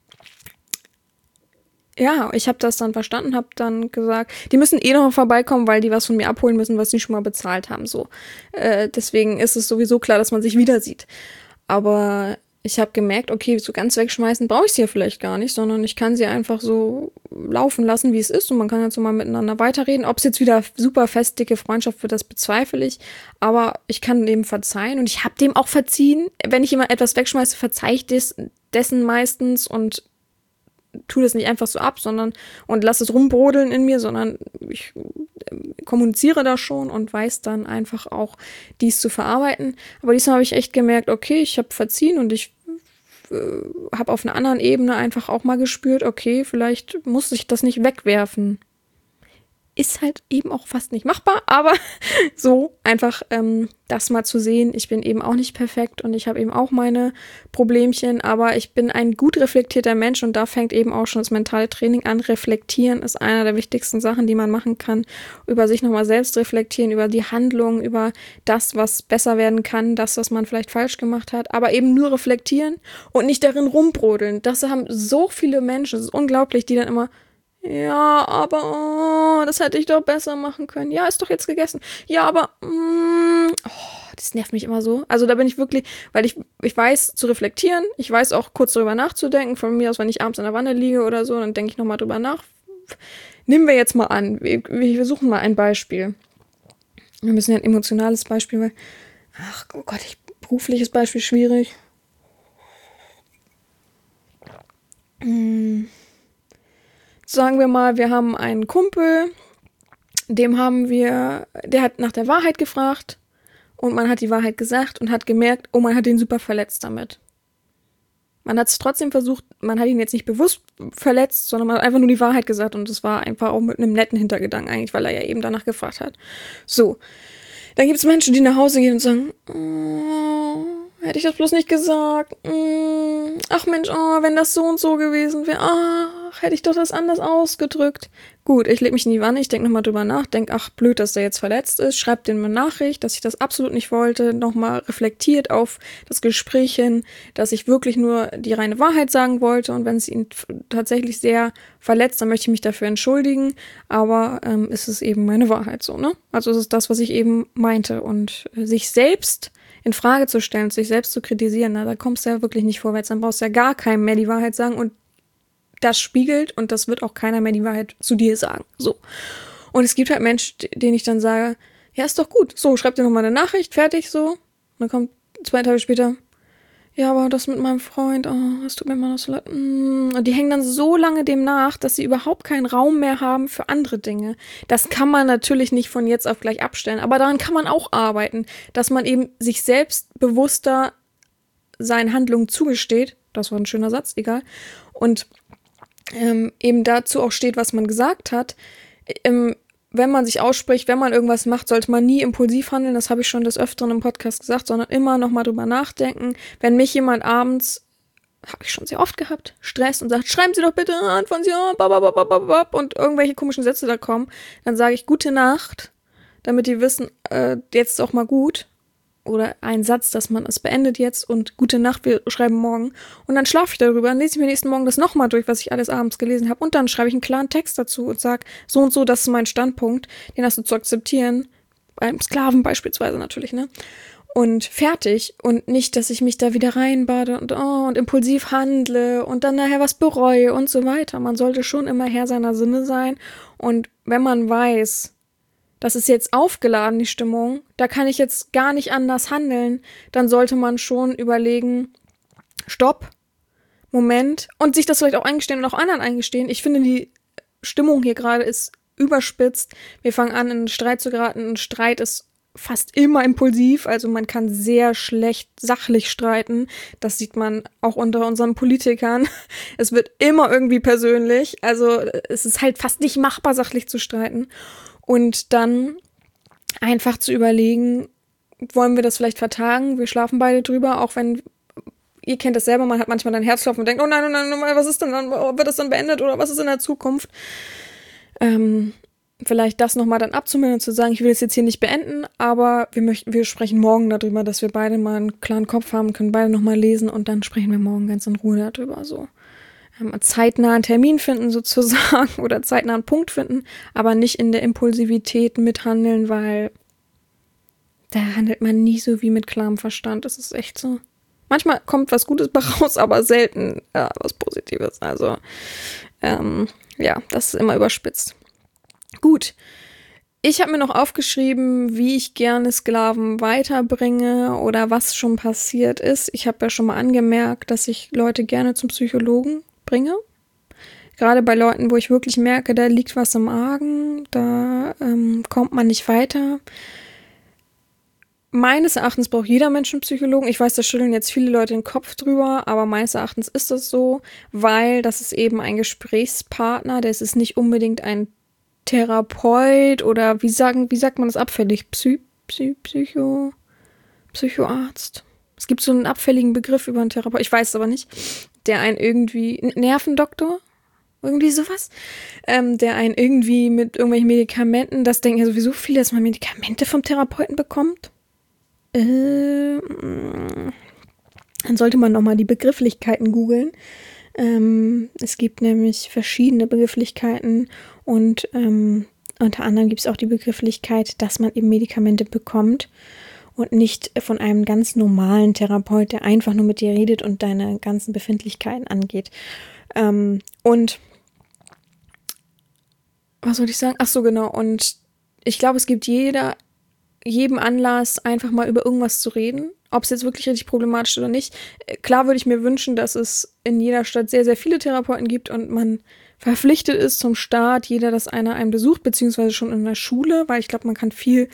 [SPEAKER 3] ja, ich habe das dann verstanden, habe dann gesagt, die müssen eh noch vorbeikommen, weil die was von mir abholen müssen, was sie schon mal bezahlt haben. So, deswegen ist es sowieso klar, dass man sich wieder sieht. Aber ich habe gemerkt, okay, so ganz wegschmeißen brauche ich sie ja vielleicht gar nicht, sondern ich kann sie einfach so laufen lassen, wie es ist. Und man kann jetzt so mal miteinander weiterreden. Ob es jetzt wieder super fest, dicke Freundschaft wird, das bezweifle ich. Aber ich kann dem verzeihen und ich habe dem auch verziehen. Wenn ich immer etwas wegschmeiße, verzeihe ich dessen meistens und tu das nicht einfach so ab, sondern und lass es rumbrodeln in mir, sondern ich kommuniziere da schon und weiß dann einfach auch, dies zu verarbeiten. Aber diesmal habe ich echt gemerkt, okay, ich habe verziehen und ich habe auf einer anderen Ebene einfach auch mal gespürt, okay, vielleicht muss ich das nicht wegwerfen. ist halt eben auch fast nicht machbar, aber so einfach das mal zu sehen, ich bin eben auch nicht perfekt und ich habe eben auch meine Problemchen, aber ich bin ein gut reflektierter Mensch und da fängt eben auch schon das mentale Training an. Reflektieren ist einer der wichtigsten Sachen, die man machen kann, über sich nochmal selbst reflektieren, über die Handlung, über das, was besser werden kann, das, was man vielleicht falsch gemacht hat, aber eben nur reflektieren und nicht darin rumbrodeln. Das haben so viele Menschen, das ist unglaublich, die dann immer ja, aber das hätte ich doch besser machen können. Ja, ist doch jetzt gegessen. Ja, aber das nervt mich immer so. Also da bin ich wirklich, weil ich weiß zu reflektieren, ich weiß auch kurz darüber nachzudenken. Von mir aus, wenn ich abends in der Wanne liege oder so, dann denke ich nochmal drüber nach. Nehmen wir jetzt mal an, wir suchen mal ein Beispiel. Wir müssen ja ein emotionales Beispiel, weil, ach oh Gott, berufliches Beispiel schwierig. Sagen wir mal, wir haben einen Kumpel, der hat nach der Wahrheit gefragt und man hat die Wahrheit gesagt und hat gemerkt, oh, man hat ihn super verletzt damit. Man hat es trotzdem versucht, man hat ihn jetzt nicht bewusst verletzt, sondern man hat einfach nur die Wahrheit gesagt und das war einfach auch mit einem netten Hintergedanken eigentlich, weil er ja eben danach gefragt hat. So, dann gibt es Menschen, die nach Hause gehen und sagen, oh, hätte ich das bloß nicht gesagt. Ach Mensch, oh, wenn das so und so gewesen wäre. Ach, hätte ich doch das anders ausgedrückt. Gut, ich lege mich in die Wanne, ich denke nochmal drüber nach, denke, ach, blöd, dass der jetzt verletzt ist. Schreibe dem eine Nachricht, dass ich das absolut nicht wollte. Nochmal reflektiert auf das Gespräch hin, dass ich wirklich nur die reine Wahrheit sagen wollte. Und wenn es ihn tatsächlich sehr verletzt, dann möchte ich mich dafür entschuldigen. Aber ist es eben meine Wahrheit so, ne? Also es ist das, was ich eben meinte. Und sich selbst in Frage zu stellen, sich selbst zu kritisieren, na, da kommst du ja wirklich nicht vorwärts, dann brauchst du ja gar keinem mehr die Wahrheit sagen und das spiegelt und das wird auch keiner mehr die Wahrheit zu dir sagen. So. Und es gibt halt Menschen, denen ich dann sage, ja, ist doch gut, so, schreib dir nochmal eine Nachricht, fertig, so. Und dann kommt 2 Tage später, ja, aber das mit meinem Freund, oh, das tut mir immer noch so leid. Und die hängen dann so lange dem nach, dass sie überhaupt keinen Raum mehr haben für andere Dinge. Das kann man natürlich nicht von jetzt auf gleich abstellen, aber daran kann man auch arbeiten, dass man eben sich selbst bewusster seinen Handlungen zugesteht. Das war ein schöner Satz, egal. Und eben dazu auch steht, was man gesagt hat. Wenn man sich ausspricht, wenn man irgendwas macht, sollte man nie impulsiv handeln. Das habe ich schon des Öfteren im Podcast gesagt, sondern immer nochmal drüber nachdenken. Wenn mich jemand abends, habe ich schon sehr oft gehabt, stresst und sagt, schreiben Sie doch bitte an von Sie und irgendwelche komischen Sätze da kommen, dann sage ich gute Nacht, damit die wissen, jetzt ist auch mal gut. Oder ein Satz, dass man es beendet jetzt und gute Nacht, wir schreiben morgen. Und dann schlafe ich darüber, dann lese ich mir nächsten Morgen das nochmal durch, was ich alles abends gelesen habe. Und dann schreibe ich einen klaren Text dazu und sage, so und so, das ist mein Standpunkt, den hast du zu akzeptieren. Beim Sklaven beispielsweise natürlich, ne? Und fertig. Und nicht, dass ich mich da wieder reinbade und impulsiv handle und dann nachher was bereue und so weiter. Man sollte schon immer Herr seiner Sinne sein. Und wenn man weiß, das ist jetzt aufgeladen, die Stimmung, da kann ich jetzt gar nicht anders handeln, dann sollte man schon überlegen, Stopp, Moment, und sich das vielleicht auch eingestehen und auch anderen eingestehen. Ich finde, die Stimmung hier gerade ist überspitzt. Wir fangen an, in einen Streit zu geraten. Ein Streit ist fast immer impulsiv, also man kann sehr schlecht sachlich streiten. Das sieht man auch unter unseren Politikern. Es wird immer irgendwie persönlich, also es ist halt fast nicht machbar, sachlich zu streiten. Und dann einfach zu überlegen, wollen wir das vielleicht vertagen? Wir schlafen beide drüber, auch wenn, ihr kennt das selber, man hat manchmal dann Herzklopfen und denkt, oh nein, was ist denn dann, wird das dann beendet oder was ist in der Zukunft? Vielleicht das nochmal dann abzumildern und zu sagen, ich will es jetzt hier nicht beenden, aber wir sprechen morgen darüber, dass wir beide mal einen klaren Kopf haben, können beide nochmal lesen und dann sprechen wir morgen ganz in Ruhe darüber, so. Zeitnah einen Termin finden sozusagen oder zeitnah einen Punkt finden, aber nicht in der Impulsivität mithandeln, weil da handelt man nie so wie mit klarem Verstand. Das ist echt so. Manchmal kommt was Gutes bei raus, aber selten was Positives. Also ja, das ist immer überspitzt. Gut. Ich habe mir noch aufgeschrieben, wie ich gerne Sklaven weiterbringe oder was schon passiert ist. Ich habe ja schon mal angemerkt, dass ich Leute gerne zum Psychologen bringe. Gerade bei Leuten, wo ich wirklich merke, da liegt was im Argen, da kommt man nicht weiter. Meines Erachtens braucht jeder Mensch einen Psychologen. Ich weiß, da schütteln jetzt viele Leute den Kopf drüber, aber meines Erachtens ist das so, weil das ist eben ein Gesprächspartner, das ist nicht unbedingt ein Therapeut oder wie sagt man das abfällig? Psychoarzt. Es gibt so einen abfälligen Begriff über einen Therapeut, ich weiß es aber nicht, der einen irgendwie, Nervendoktor, irgendwie sowas, der einen irgendwie mit irgendwelchen Medikamenten, das denken ja sowieso viele, dass man Medikamente vom Therapeuten bekommt. Dann sollte man nochmal die Begrifflichkeiten googeln. Es gibt nämlich verschiedene Begrifflichkeiten und unter anderem gibt es auch die Begrifflichkeit, dass man eben Medikamente bekommt und nicht von einem ganz normalen Therapeut, der einfach nur mit dir redet und deine ganzen Befindlichkeiten angeht. Und was soll ich sagen? Ach so, genau. Und ich glaube, es gibt jedem Anlass, einfach mal über irgendwas zu reden. Ob es jetzt wirklich richtig problematisch ist oder nicht. Klar würde ich mir wünschen, dass es in jeder Stadt sehr, sehr viele Therapeuten gibt und man verpflichtet ist zum Start, dass einer einen besucht, beziehungsweise schon in der Schule, weil ich glaube, man kann viel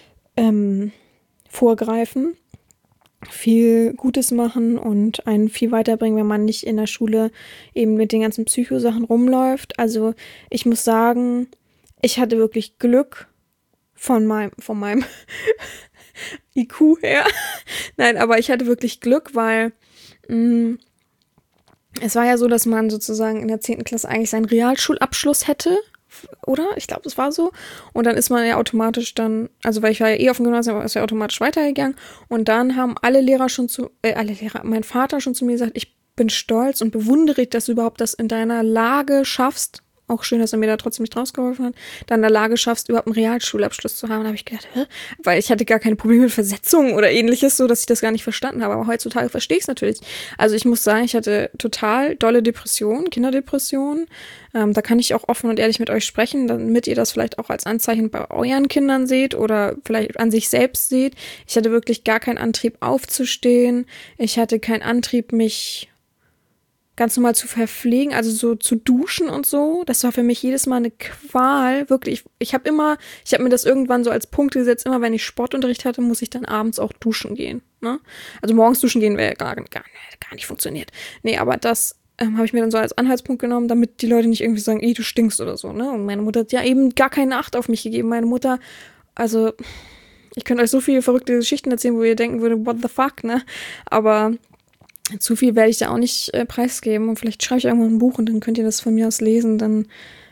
[SPEAKER 3] vorgreifen, viel Gutes machen und einen viel weiterbringen, wenn man nicht in der Schule eben mit den ganzen Psychosachen rumläuft. Also ich muss sagen, ich hatte wirklich Glück von meinem IQ her. Nein, aber ich hatte wirklich Glück, weil es war ja so, dass man sozusagen in der 10. Klasse eigentlich seinen Realschulabschluss hätte, oder? Ich glaube, das war so. Und dann ist man ja automatisch also weil ich war ja auf dem Gymnasium, ist ja automatisch weitergegangen. Und dann haben mein Vater schon zu mir gesagt, ich bin stolz und bewundere, dass du überhaupt das in deiner Lage schaffst. Auch schön, dass er mir da trotzdem nicht rausgeholfen hat, dann in der Lage schaffst, überhaupt einen Realschulabschluss zu haben. Da habe ich gedacht, weil ich hatte gar keine Probleme mit Versetzungen oder ähnliches, so dass ich das gar nicht verstanden habe. Aber heutzutage verstehe ich es natürlich. Also ich muss sagen, ich hatte total dolle Depressionen, Kinderdepressionen. Da kann ich auch offen und ehrlich mit euch sprechen, damit ihr das vielleicht auch als Anzeichen bei euren Kindern seht oder vielleicht an sich selbst seht. Ich hatte wirklich gar keinen Antrieb aufzustehen. Ich hatte keinen Antrieb, mich ganz normal zu verpflegen, also so zu duschen und so. Das war für mich jedes Mal eine Qual, wirklich. Ich habe mir das irgendwann so als Punkt gesetzt, immer wenn ich Sportunterricht hatte, muss ich dann abends auch duschen gehen. Ne? Also morgens duschen gehen wäre gar nicht funktioniert. Nee, aber das habe ich mir dann so als Anhaltspunkt genommen, damit die Leute nicht irgendwie sagen, du stinkst oder so. Ne? Und meine Mutter hat ja eben gar keine Acht auf mich gegeben. Meine Mutter, also ich könnte euch so viele verrückte Geschichten erzählen, wo ihr denken würdet, what the fuck, ne? Aber zu viel werde ich da auch nicht preisgeben und vielleicht schreibe ich irgendwann ein Buch und dann könnt ihr das von mir aus lesen, dann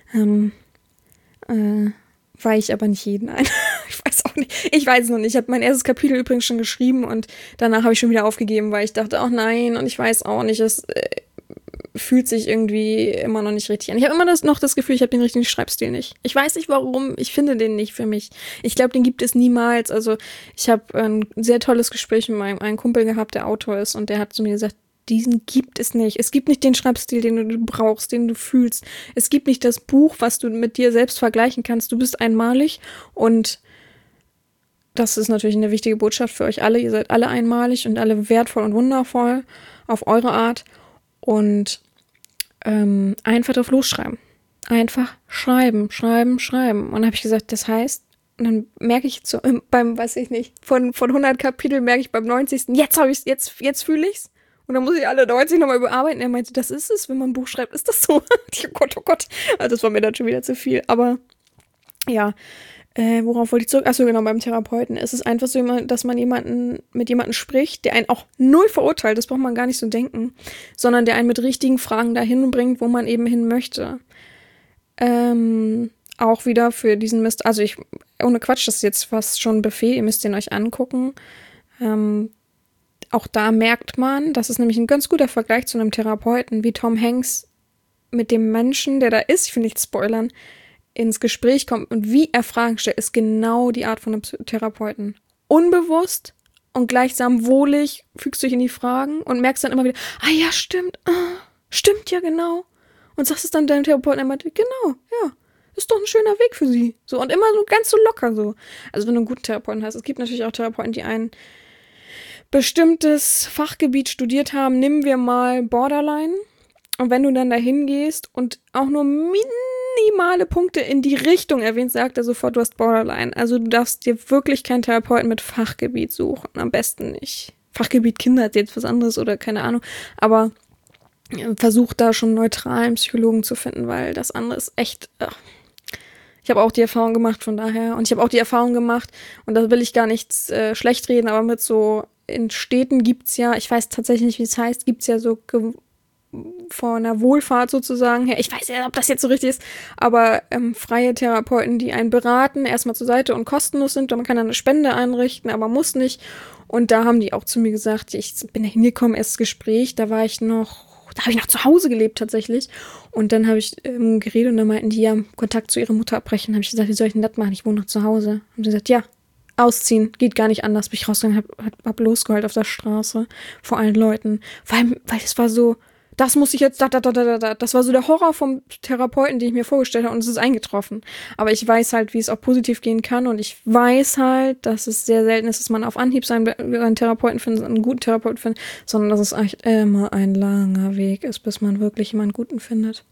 [SPEAKER 3] weihe ich aber nicht jeden ein. Ich weiß es noch nicht. Ich habe mein erstes Kapitel übrigens schon geschrieben und danach habe ich schon wieder aufgegeben, weil ich dachte, ach nein, und ich weiß auch nicht, es fühlt sich irgendwie immer noch nicht richtig an. Ich habe immer noch das Gefühl, ich habe den richtigen Schreibstil nicht. Ich weiß nicht warum, ich finde den nicht für mich. Ich glaube, den gibt es niemals. Also ich habe ein sehr tolles Gespräch mit einem Kumpel gehabt, der Autor ist und der hat zu mir gesagt, diesen gibt es nicht. Es gibt nicht den Schreibstil, den du brauchst, den du fühlst. Es gibt nicht das Buch, was du mit dir selbst vergleichen kannst. Du bist einmalig und das ist natürlich eine wichtige Botschaft für euch alle. Ihr seid alle einmalig und alle wertvoll und wundervoll auf eure Art. Und einfach drauf losschreiben. Einfach schreiben. Und dann habe ich gesagt, das heißt, und dann merke ich beim, weiß ich nicht, von 100 Kapiteln merke ich beim 90. Jetzt fühle ich's. Und dann muss ich alle 90 nochmal überarbeiten. Er meinte, das ist es, wenn man ein Buch schreibt, ist das so? Oh Gott. Also das war mir dann schon wieder zu viel. Aber ja, worauf wollte ich zurück? Achso, genau, beim Therapeuten. Es ist einfach so, dass man mit jemandem spricht, der einen auch null verurteilt, das braucht man gar nicht so denken, sondern der einen mit richtigen Fragen dahin bringt, wo man eben hin möchte. Auch wieder für diesen Mist, also ohne Quatsch, das ist jetzt fast schon ein Befehl, ihr müsst den euch angucken. Auch da merkt man, das ist nämlich ein ganz guter Vergleich zu einem Therapeuten, wie Tom Hanks mit dem Menschen, der da ist, ich will nicht spoilern, ins Gespräch kommt und wie er Fragen stellt, ist genau die Art von einem Therapeuten. Unbewusst und gleichsam wohlig fügst du dich in die Fragen und merkst dann immer wieder, ja, stimmt ja, genau. Und sagst es dann deinem Therapeuten einmal, genau, ja, ist doch ein schöner Weg für sie. So, und immer so ganz so locker so. Also wenn du einen guten Therapeuten hast, es gibt natürlich auch Therapeuten, die ein bestimmtes Fachgebiet studiert haben, nehmen wir mal Borderline. Und wenn du dann dahin gehst und auch nur minimale Punkte in die Richtung erwähnst, sagt er sofort, du hast Borderline. Also du darfst dir wirklich keinen Therapeuten mit Fachgebiet suchen. Am besten nicht. Fachgebiet Kinder ist jetzt was anderes oder keine Ahnung. Aber versuch da schon neutralen Psychologen zu finden, weil das andere ist echt Ich habe auch die Erfahrung gemacht, von daher. Und ich habe auch die Erfahrung gemacht, und da will ich gar nichts schlecht reden, aber mit so, in Städten gibt's ja, ich weiß tatsächlich nicht, wie es heißt, gibt's ja so von der Wohlfahrt sozusagen her, ich weiß ja, ob das jetzt so richtig ist, aber freie Therapeuten, die einen beraten, erstmal zur Seite und kostenlos sind, und man kann dann eine Spende einrichten, aber muss nicht. Und da haben die auch zu mir gesagt, ich bin da hingekommen, erstes Gespräch, da habe ich noch zu Hause gelebt tatsächlich. Und dann habe ich geredet und dann meinten die, ja, Kontakt zu ihrer Mutter abbrechen. Habe ich gesagt, wie soll ich denn das machen? Ich wohne noch zu Hause. Und sie gesagt, ja, ausziehen, geht gar nicht anders. Bin ich rausgegangen, hab losgeheult auf der Straße vor allen Leuten. Weil es war so, das muss ich jetzt, das war so der Horror vom Therapeuten, den ich mir vorgestellt habe, und es ist eingetroffen. Aber ich weiß halt, wie es auch positiv gehen kann, und ich weiß halt, dass es sehr selten ist, dass man auf Anhieb seinen Therapeuten findet, einen guten Therapeuten findet, sondern dass es echt immer ein langer Weg ist, bis man wirklich jemanden guten findet.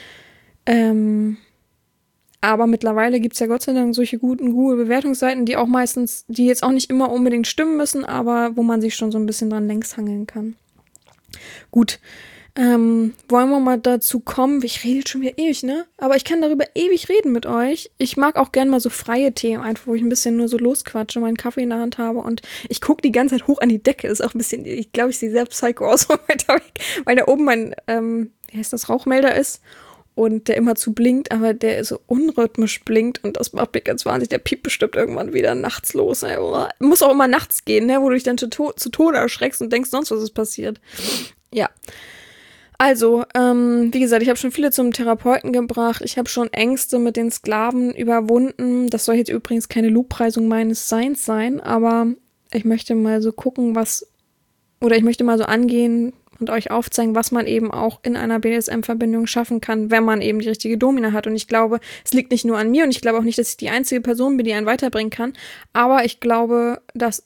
[SPEAKER 3] Aber mittlerweile gibt's ja Gott sei Dank solche guten Google-Bewertungsseiten, die auch meistens, die jetzt auch nicht immer unbedingt stimmen müssen, aber wo man sich schon so ein bisschen dran längs hangeln kann. Gut. Wollen wir mal dazu kommen? Ich rede schon wieder ewig, ne? Aber ich kann darüber ewig reden mit euch. Ich mag auch gern mal so freie Themen, einfach wo ich ein bisschen nur so losquatsche, meinen Kaffee in der Hand habe, und ich gucke die ganze Zeit hoch an die Decke. Ist auch ein bisschen, ich glaube, ich sehe sehr psycho aus, weil da oben mein, wie heißt das, Rauchmelder ist und der immer zu blinkt, aber der so unrhythmisch blinkt, und das macht mich ganz wahnsinnig. Der piept bestimmt irgendwann wieder nachts los. Ey. Muss auch immer nachts gehen, ne? Wo du dich dann zu Tode erschreckst und denkst, sonst was ist passiert. Ja. Also, wie gesagt, ich habe schon viele zum Therapeuten gebracht. Ich habe schon Ängste mit den Sklaven überwunden. Das soll jetzt übrigens keine Lobpreisung meines Seins sein, aber ich möchte mal so gucken, ich möchte mal so angehen und euch aufzeigen, was man eben auch in einer BDSM-Verbindung schaffen kann, wenn man eben die richtige Domina hat. Und ich glaube, es liegt nicht nur an mir, und ich glaube auch nicht, dass ich die einzige Person bin, die einen weiterbringen kann, aber ich glaube,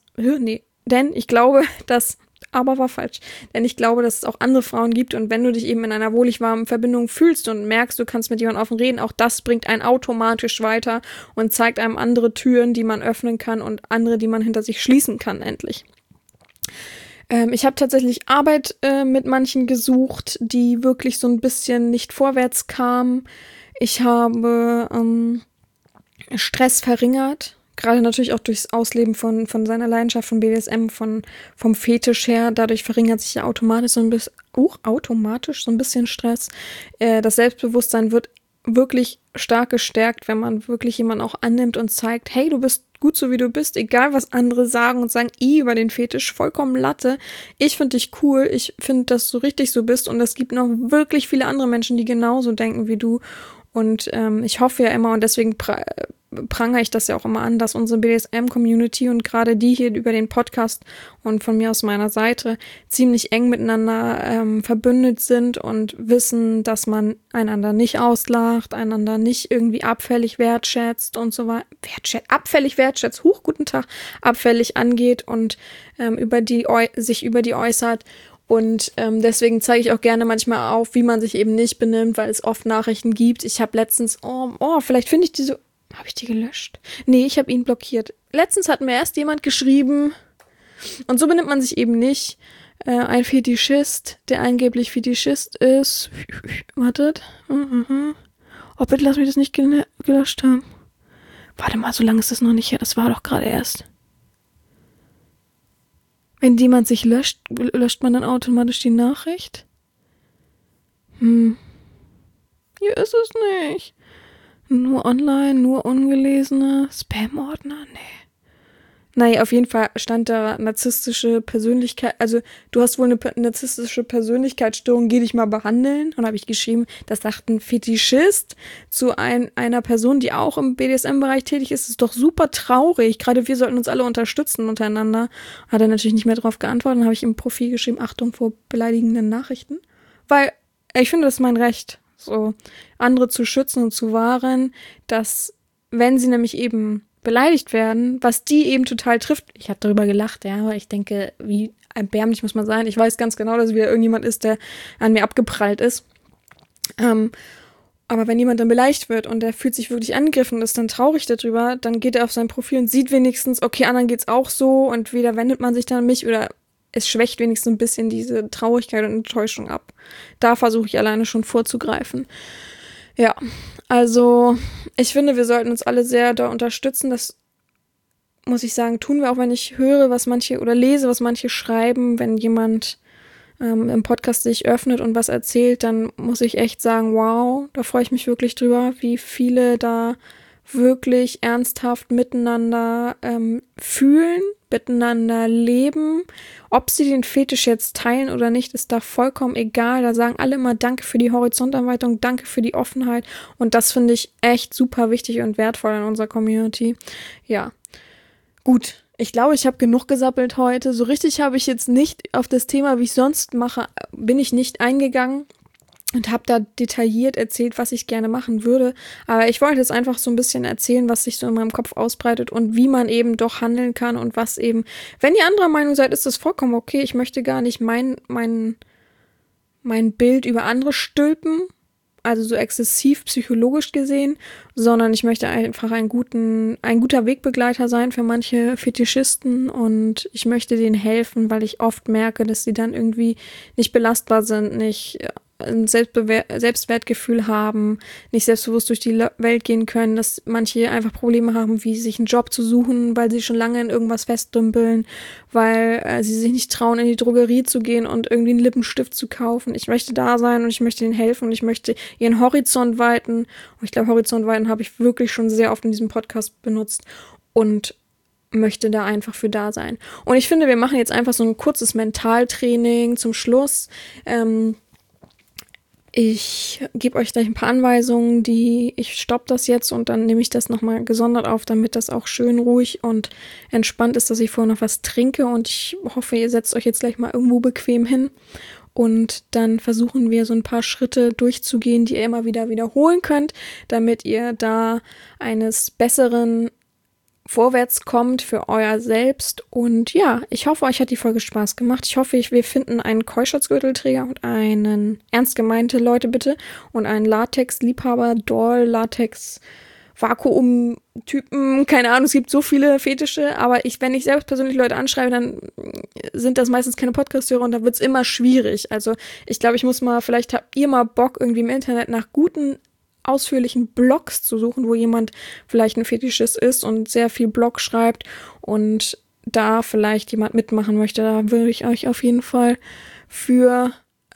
[SPEAKER 3] war falsch. Denn ich glaube, dass es auch andere Frauen gibt, und wenn du dich eben in einer wohlig warmen Verbindung fühlst und merkst, du kannst mit jemandem offen reden, auch das bringt einen automatisch weiter und zeigt einem andere Türen, die man öffnen kann, und andere, die man hinter sich schließen kann, endlich. Ich habe tatsächlich Arbeit mit manchen gesucht, die wirklich so ein bisschen nicht vorwärts kamen. Ich habe Stress verringert. Gerade natürlich auch durchs Ausleben von seiner Leidenschaft, von BDSM, vom Fetisch her. Dadurch verringert sich ja automatisch so ein bisschen Stress. Das Selbstbewusstsein wird wirklich stark gestärkt, wenn man wirklich jemanden auch annimmt und zeigt, hey, du bist gut so wie du bist, egal was andere sagen und sagen, über den Fetisch, vollkommen Latte. Ich finde dich cool, ich finde, dass du richtig so bist, und es gibt noch wirklich viele andere Menschen, die genauso denken wie du. Und ich hoffe ja immer, und deswegen prangere ich das ja auch immer an, dass unsere BDSM-Community und gerade die hier über den Podcast und von mir aus meiner Seite ziemlich eng miteinander verbündet sind und wissen, dass man einander nicht auslacht, einander nicht irgendwie abfällig wertschätzt und so weiter. Abfällig wertschätzt, guten Tag, abfällig angeht und sich über die äußert. Und deswegen zeige ich auch gerne manchmal auf, wie man sich eben nicht benimmt, weil es oft Nachrichten gibt. Ich habe letztens, vielleicht finde ich diese. Habe ich die gelöscht? Nee, ich habe ihn blockiert. Letztens hat mir erst jemand geschrieben, und so benimmt man sich eben nicht. Ein Fetischist, der angeblich Fetischist ist. Wartet. Oh, bitte lass mich das nicht gelöscht haben. Warte mal, so lange ist das noch nicht her. Das war doch gerade erst. Wenn jemand sich löscht, löscht man dann automatisch die Nachricht? Hier ist es nicht. Nur online, nur ungelesene Spam-Ordner? Nee. Naja, auf jeden Fall stand da narzisstische Persönlichkeit, also du hast wohl eine narzisstische Persönlichkeitsstörung, geh dich mal behandeln. Und habe ich geschrieben, das sagt ein Fetischist zu einer Person, die auch im BDSM-Bereich tätig ist. Das ist doch super traurig. Gerade wir sollten uns alle unterstützen untereinander. Hat er natürlich nicht mehr drauf geantwortet. Dann habe ich im Profil geschrieben, Achtung vor beleidigenden Nachrichten. Weil ich finde, das ist mein Recht, so andere zu schützen und zu wahren, dass, wenn sie nämlich eben beleidigt werden, was die eben total trifft. Ich habe darüber gelacht, ja, aber ich denke, wie erbärmlich muss man sein. Ich weiß ganz genau, dass wieder irgendjemand ist, der an mir abgeprallt ist. Aber wenn jemand dann beleidigt wird und der fühlt sich wirklich angegriffen und ist dann traurig darüber, dann geht er auf sein Profil und sieht wenigstens, okay, anderen geht's auch so, und weder wendet man sich dann an mich oder es schwächt wenigstens ein bisschen diese Traurigkeit und Enttäuschung ab. Da versuche ich alleine schon vorzugreifen. Ja, also ich finde, wir sollten uns alle sehr da unterstützen. Das muss ich sagen, tun wir auch, wenn ich höre, was manche oder lese, was manche schreiben. Wenn jemand im Podcast sich öffnet und was erzählt, dann muss ich echt sagen, wow, da freue ich mich wirklich drüber, wie viele da wirklich ernsthaft miteinander fühlen, miteinander leben. Ob sie den Fetisch jetzt teilen oder nicht, ist da vollkommen egal. Da sagen alle immer Danke für die Horizonterweiterung, danke für die Offenheit. Und das finde ich echt super wichtig und wertvoll in unserer Community. Ja, gut. Ich glaube, ich habe genug gesappelt heute. So richtig habe ich jetzt nicht auf das Thema, wie ich sonst mache, bin ich nicht eingegangen und habe da detailliert erzählt, was ich gerne machen würde. Aber ich wollte jetzt einfach so ein bisschen erzählen, was sich so in meinem Kopf ausbreitet und wie man eben doch handeln kann und was eben, wenn ihr anderer Meinung seid, ist das vollkommen okay. Ich möchte gar nicht mein Bild über andere stülpen, also so exzessiv psychologisch gesehen, sondern ich möchte einfach ein guter Wegbegleiter sein für manche Fetischisten und ich möchte denen helfen, weil ich oft merke, dass sie dann irgendwie nicht belastbar sind, nicht ein Selbstwertgefühl haben, nicht selbstbewusst durch die Welt gehen können, dass manche einfach Probleme haben, wie sich einen Job zu suchen, weil sie schon lange in irgendwas festdümpeln, weil sie sich nicht trauen, in die Drogerie zu gehen und irgendwie einen Lippenstift zu kaufen. Ich möchte da sein und ich möchte ihnen helfen und ich möchte ihren Horizont weiten. Und ich glaube, Horizont weiten habe ich wirklich schon sehr oft in diesem Podcast benutzt und möchte da einfach für da sein. Und ich finde, wir machen jetzt einfach so ein kurzes Mentaltraining zum Schluss. Ich gebe euch gleich ein paar Anweisungen, ich stoppe das jetzt und dann nehme ich das nochmal gesondert auf, damit das auch schön ruhig und entspannt ist, dass ich vorher noch was trinke und ich hoffe, ihr setzt euch jetzt gleich mal irgendwo bequem hin und dann versuchen wir so ein paar Schritte durchzugehen, die ihr immer wieder wiederholen könnt, damit ihr da eines Besseren vorwärts kommt für euer Selbst. Und ja, ich hoffe, euch hat die Folge Spaß gemacht. Ich hoffe, wir finden einen Keuschheitsgürtelträger und einen ernst gemeinte Leute bitte und einen Latex-Liebhaber, Doll, Latex, Vakuum-Typen, keine Ahnung, es gibt so viele Fetische, aber wenn ich selbst persönlich Leute anschreibe, dann sind das meistens keine Podcast-Hörer und da wird's immer schwierig. Also ich glaube, vielleicht habt ihr mal Bock, irgendwie im Internet nach guten ausführlichen Blogs zu suchen, wo jemand vielleicht ein Fetischist ist und sehr viel Blog schreibt und da vielleicht jemand mitmachen möchte. Da würde ich euch auf jeden Fall für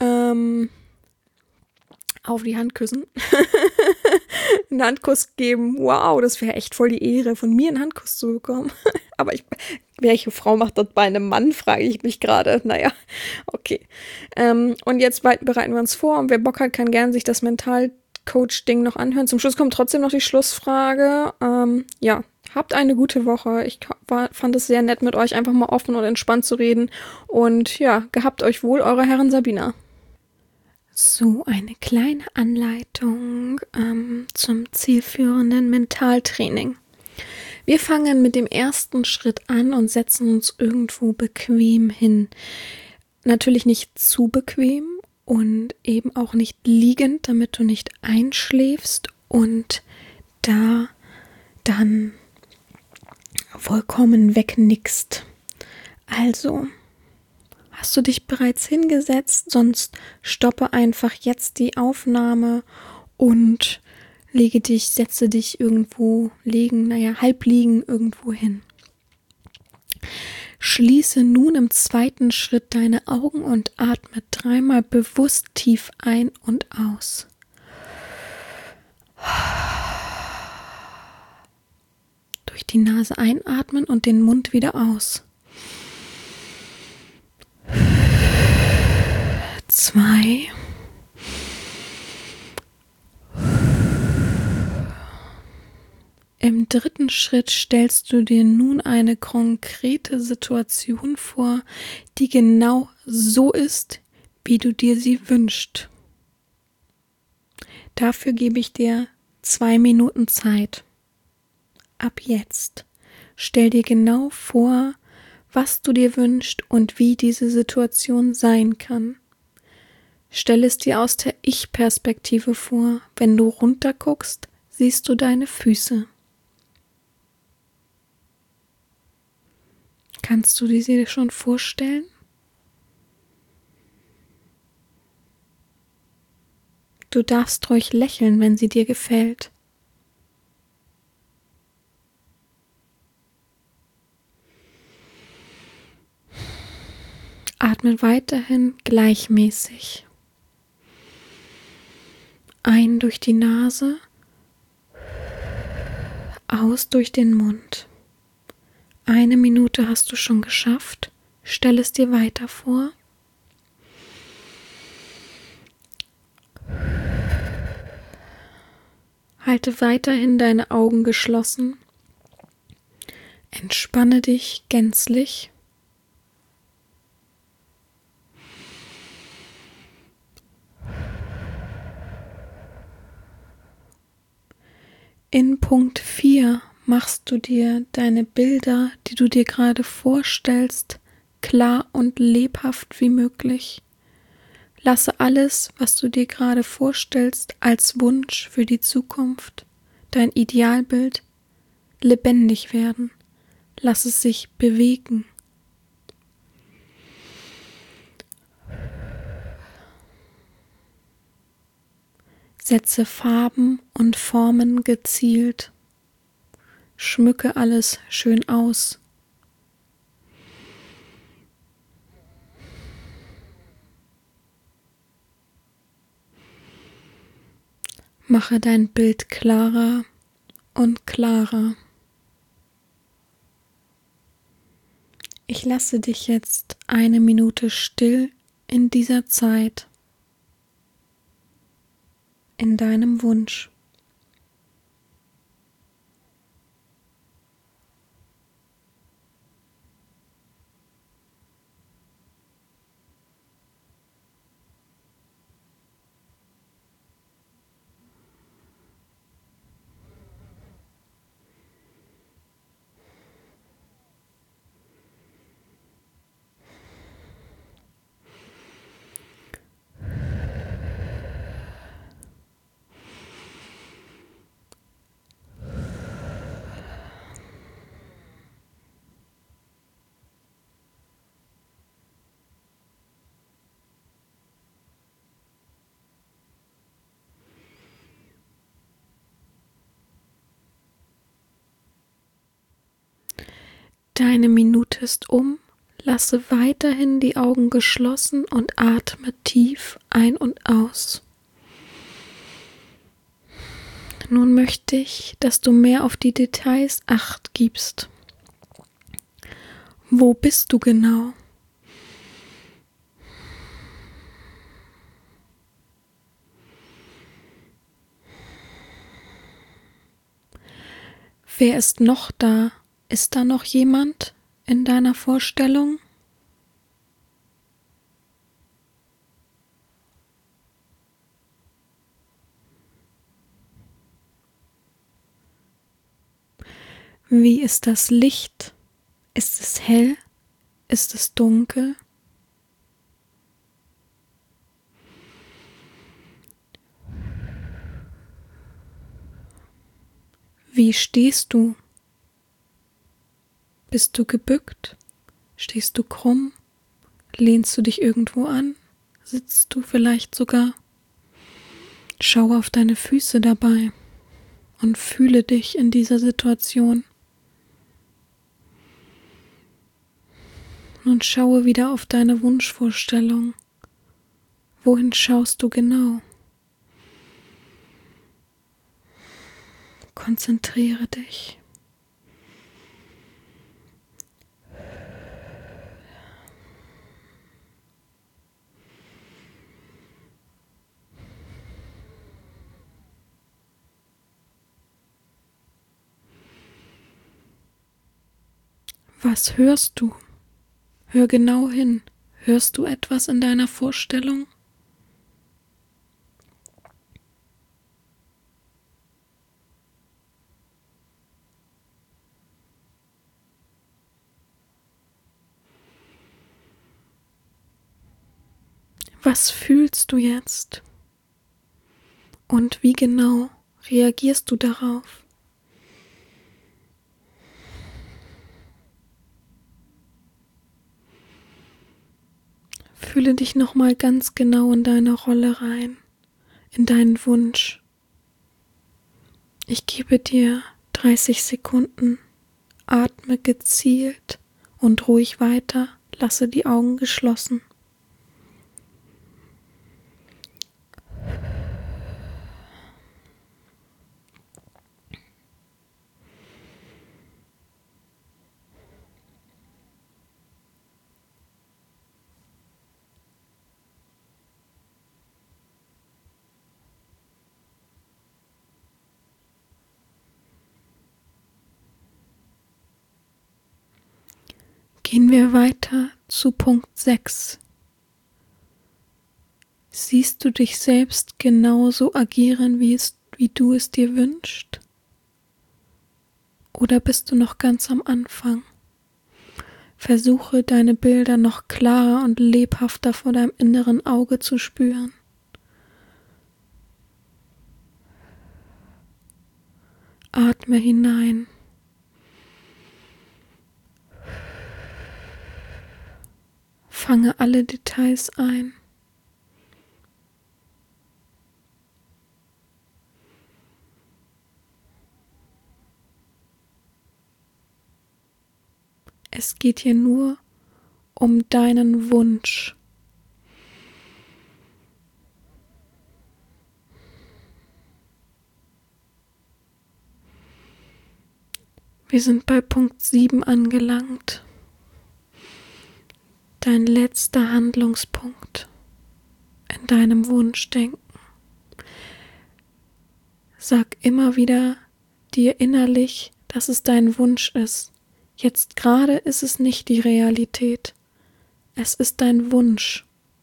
[SPEAKER 3] auf die Hand küssen. Einen Handkuss geben. Wow, das wäre echt voll die Ehre, von mir einen Handkuss zu bekommen. Aber welche Frau macht das bei einem Mann, frage ich mich gerade. Naja, okay. Und jetzt bereiten wir uns vor und wer Bock hat, kann gerne sich das Mental-Coach-Ding noch anhören. Zum Schluss kommt trotzdem noch die Schlussfrage. Ja, habt eine gute Woche. Ich fand es sehr nett, mit euch einfach mal offen und entspannt zu reden. Und ja, gehabt euch wohl, eure Herren Sabina. So, eine kleine Anleitung zum zielführenden Mentaltraining. Wir fangen mit dem ersten Schritt an und setzen uns irgendwo bequem hin. Natürlich nicht zu bequem und eben auch nicht liegend, damit du nicht einschläfst und da dann vollkommen wegnickst. Also, hast du dich bereits hingesetzt? Sonst stoppe einfach jetzt die Aufnahme und setze dich irgendwo halb liegen irgendwo hin. Schließe nun im zweiten Schritt deine Augen und atme 3-mal bewusst tief ein und aus. Durch die Nase einatmen und den Mund wieder aus. 2. Im dritten Schritt stellst du dir nun eine konkrete Situation vor, die genau so ist, wie du dir sie wünschst. Dafür gebe ich dir 2 Minuten Zeit. Ab jetzt. Stell dir genau vor, was du dir wünschst und wie diese Situation sein kann. Stell es dir aus der Ich-Perspektive vor. Wenn du runterguckst, siehst du deine Füße. Kannst du dir schon vorstellen? Du darfst ruhig lächeln, wenn sie dir gefällt. Atme weiterhin gleichmäßig. Ein durch die Nase, aus durch den Mund. 1 Minute hast du schon geschafft. Stell es dir weiter vor. Halte weiterhin deine Augen geschlossen. Entspanne dich gänzlich. In Punkt 4 machst du dir deine Bilder, die du dir gerade vorstellst, klar und lebhaft wie möglich. Lasse alles, was du dir gerade vorstellst, als Wunsch für die Zukunft, dein Idealbild, lebendig werden. Lass es sich bewegen. Setze Farben und Formen gezielt. Schmücke alles schön aus. Mache dein Bild klarer und klarer. Ich lasse dich jetzt 1 Minute still in dieser Zeit, in deinem Wunsch. Deine Minute ist um, lasse weiterhin die Augen geschlossen und atme tief ein und aus. Nun möchte ich, dass du mehr auf die Details Acht gibst. Wo bist du genau? Wer ist noch da? Ist da noch jemand in deiner Vorstellung? Wie ist das Licht? Ist es hell? Ist es dunkel? Wie stehst du? Bist du gebückt? Stehst du krumm? Lehnst du dich irgendwo an? Sitzt du vielleicht sogar? Schau auf deine Füße dabei und fühle dich in dieser Situation. Und schaue wieder auf deine Wunschvorstellung. Wohin schaust du genau? Konzentriere dich. Was hörst du? Hör genau hin. Hörst du etwas in deiner Vorstellung? Was fühlst du jetzt? Und wie genau reagierst du darauf? Fühle dich nochmal ganz genau in deine Rolle rein, in deinen Wunsch. Ich gebe dir 30 Sekunden, atme gezielt und ruhig weiter, lasse die Augen geschlossen. Gehen wir weiter zu Punkt 6. Siehst du dich selbst genauso agieren, wie du es dir wünschst? Oder bist du noch ganz am Anfang? Versuche deine Bilder noch klarer und lebhafter vor deinem inneren Auge zu spüren. Atme hinein. Fange alle Details ein. Es geht hier nur um deinen Wunsch. Wir sind bei Punkt 7 angelangt. Dein letzter Handlungspunkt in deinem Wunschdenken. Sag immer wieder dir innerlich, dass es dein Wunsch ist. Jetzt gerade ist es nicht die Realität. Es ist dein Wunsch.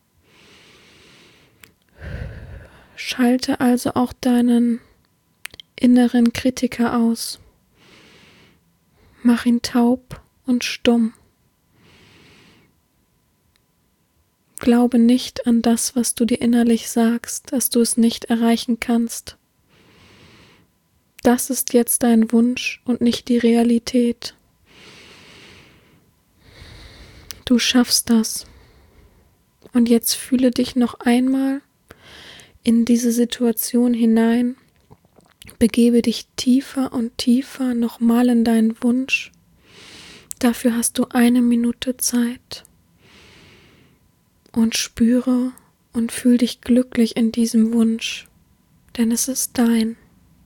[SPEAKER 3] Schalte also auch deinen inneren Kritiker aus. Mach ihn taub und stumm. Glaube nicht an das, was du dir innerlich sagst, dass du es nicht erreichen kannst. Das ist jetzt dein Wunsch und nicht die Realität. Du schaffst das. Und jetzt fühle dich noch einmal in diese Situation hinein. Begebe dich tiefer und tiefer nochmal in deinen Wunsch. Dafür hast du 1 Minute Zeit. Und spüre und fühl dich glücklich in diesem Wunsch, denn es ist dein.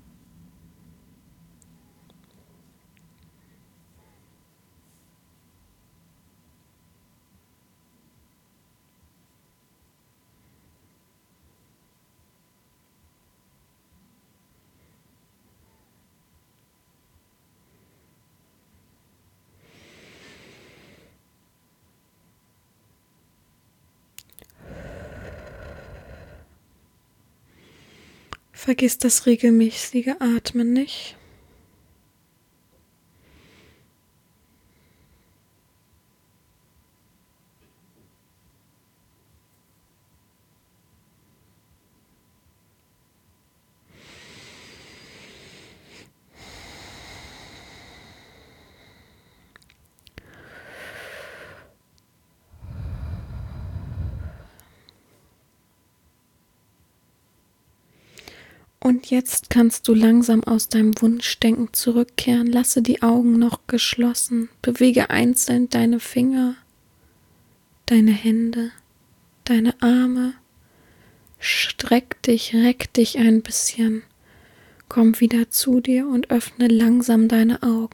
[SPEAKER 3] Vergiss das regelmäßige Atmen nicht. Und jetzt kannst du langsam aus deinem Wunschdenken zurückkehren. Lasse die Augen noch geschlossen. Bewege einzeln deine Finger, deine Hände, deine Arme. Streck dich, reck dich ein bisschen. Komm wieder zu dir und öffne langsam deine Augen.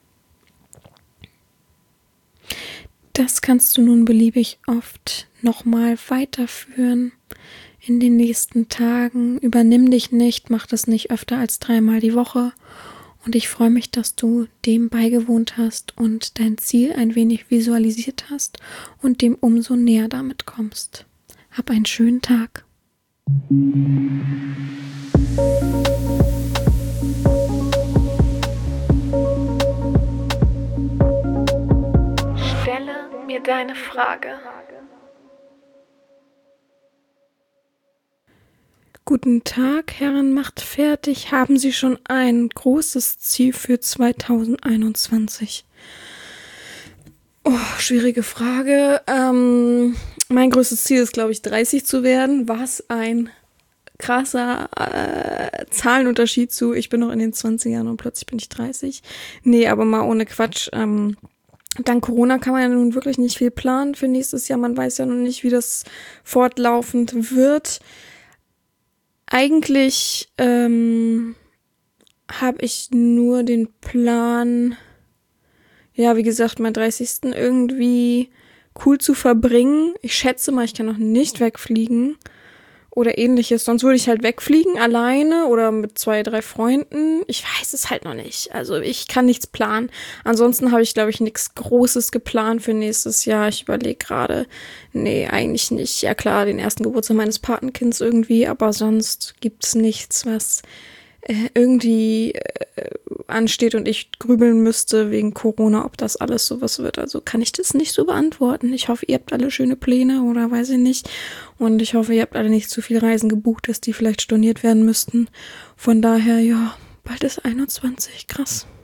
[SPEAKER 3] Das kannst du nun beliebig oft nochmal weiterführen. In den nächsten Tagen. Übernimm dich nicht, mach das nicht öfter als 3-mal die Woche. Und ich freue mich, dass du dem beigewohnt hast und dein Ziel ein wenig visualisiert hast und dem umso näher damit kommst. Hab einen schönen Tag. Stelle mir deine Frage. Guten Tag, Herren, macht fertig. Haben Sie schon ein großes Ziel für 2021? Oh, schwierige Frage. Mein größtes Ziel ist, glaube ich, 30 zu werden, was ein krasser Zahlenunterschied zu, ich bin noch in den 20ern und plötzlich bin ich 30. Nee, aber mal ohne Quatsch. Dank Corona kann man ja nun wirklich nicht viel planen für nächstes Jahr. Man weiß ja noch nicht, wie das fortlaufend wird. Eigentlich habe ich nur den Plan, ja, wie gesagt, meinen 30. irgendwie cool zu verbringen. Ich schätze mal, ich kann noch nicht wegfliegen oder ähnliches. Sonst würde ich halt wegfliegen, alleine oder mit 2, 3 Freunden. Ich weiß es halt noch nicht. Also ich kann nichts planen. Ansonsten habe ich, glaube ich, nichts Großes geplant für nächstes Jahr. Ich überlege gerade, nee, eigentlich nicht. Ja klar, den ersten Geburtstag meines Patenkinds irgendwie, aber sonst gibt's nichts, was irgendwie ansteht und ich grübeln müsste wegen Corona, ob das alles sowas wird. Also kann ich das nicht so beantworten. Ich hoffe, ihr habt alle schöne Pläne oder weiß ich nicht. Und ich hoffe, ihr habt alle nicht zu viel Reisen gebucht, dass die vielleicht storniert werden müssten. Von daher, ja, bald ist 21. Krass.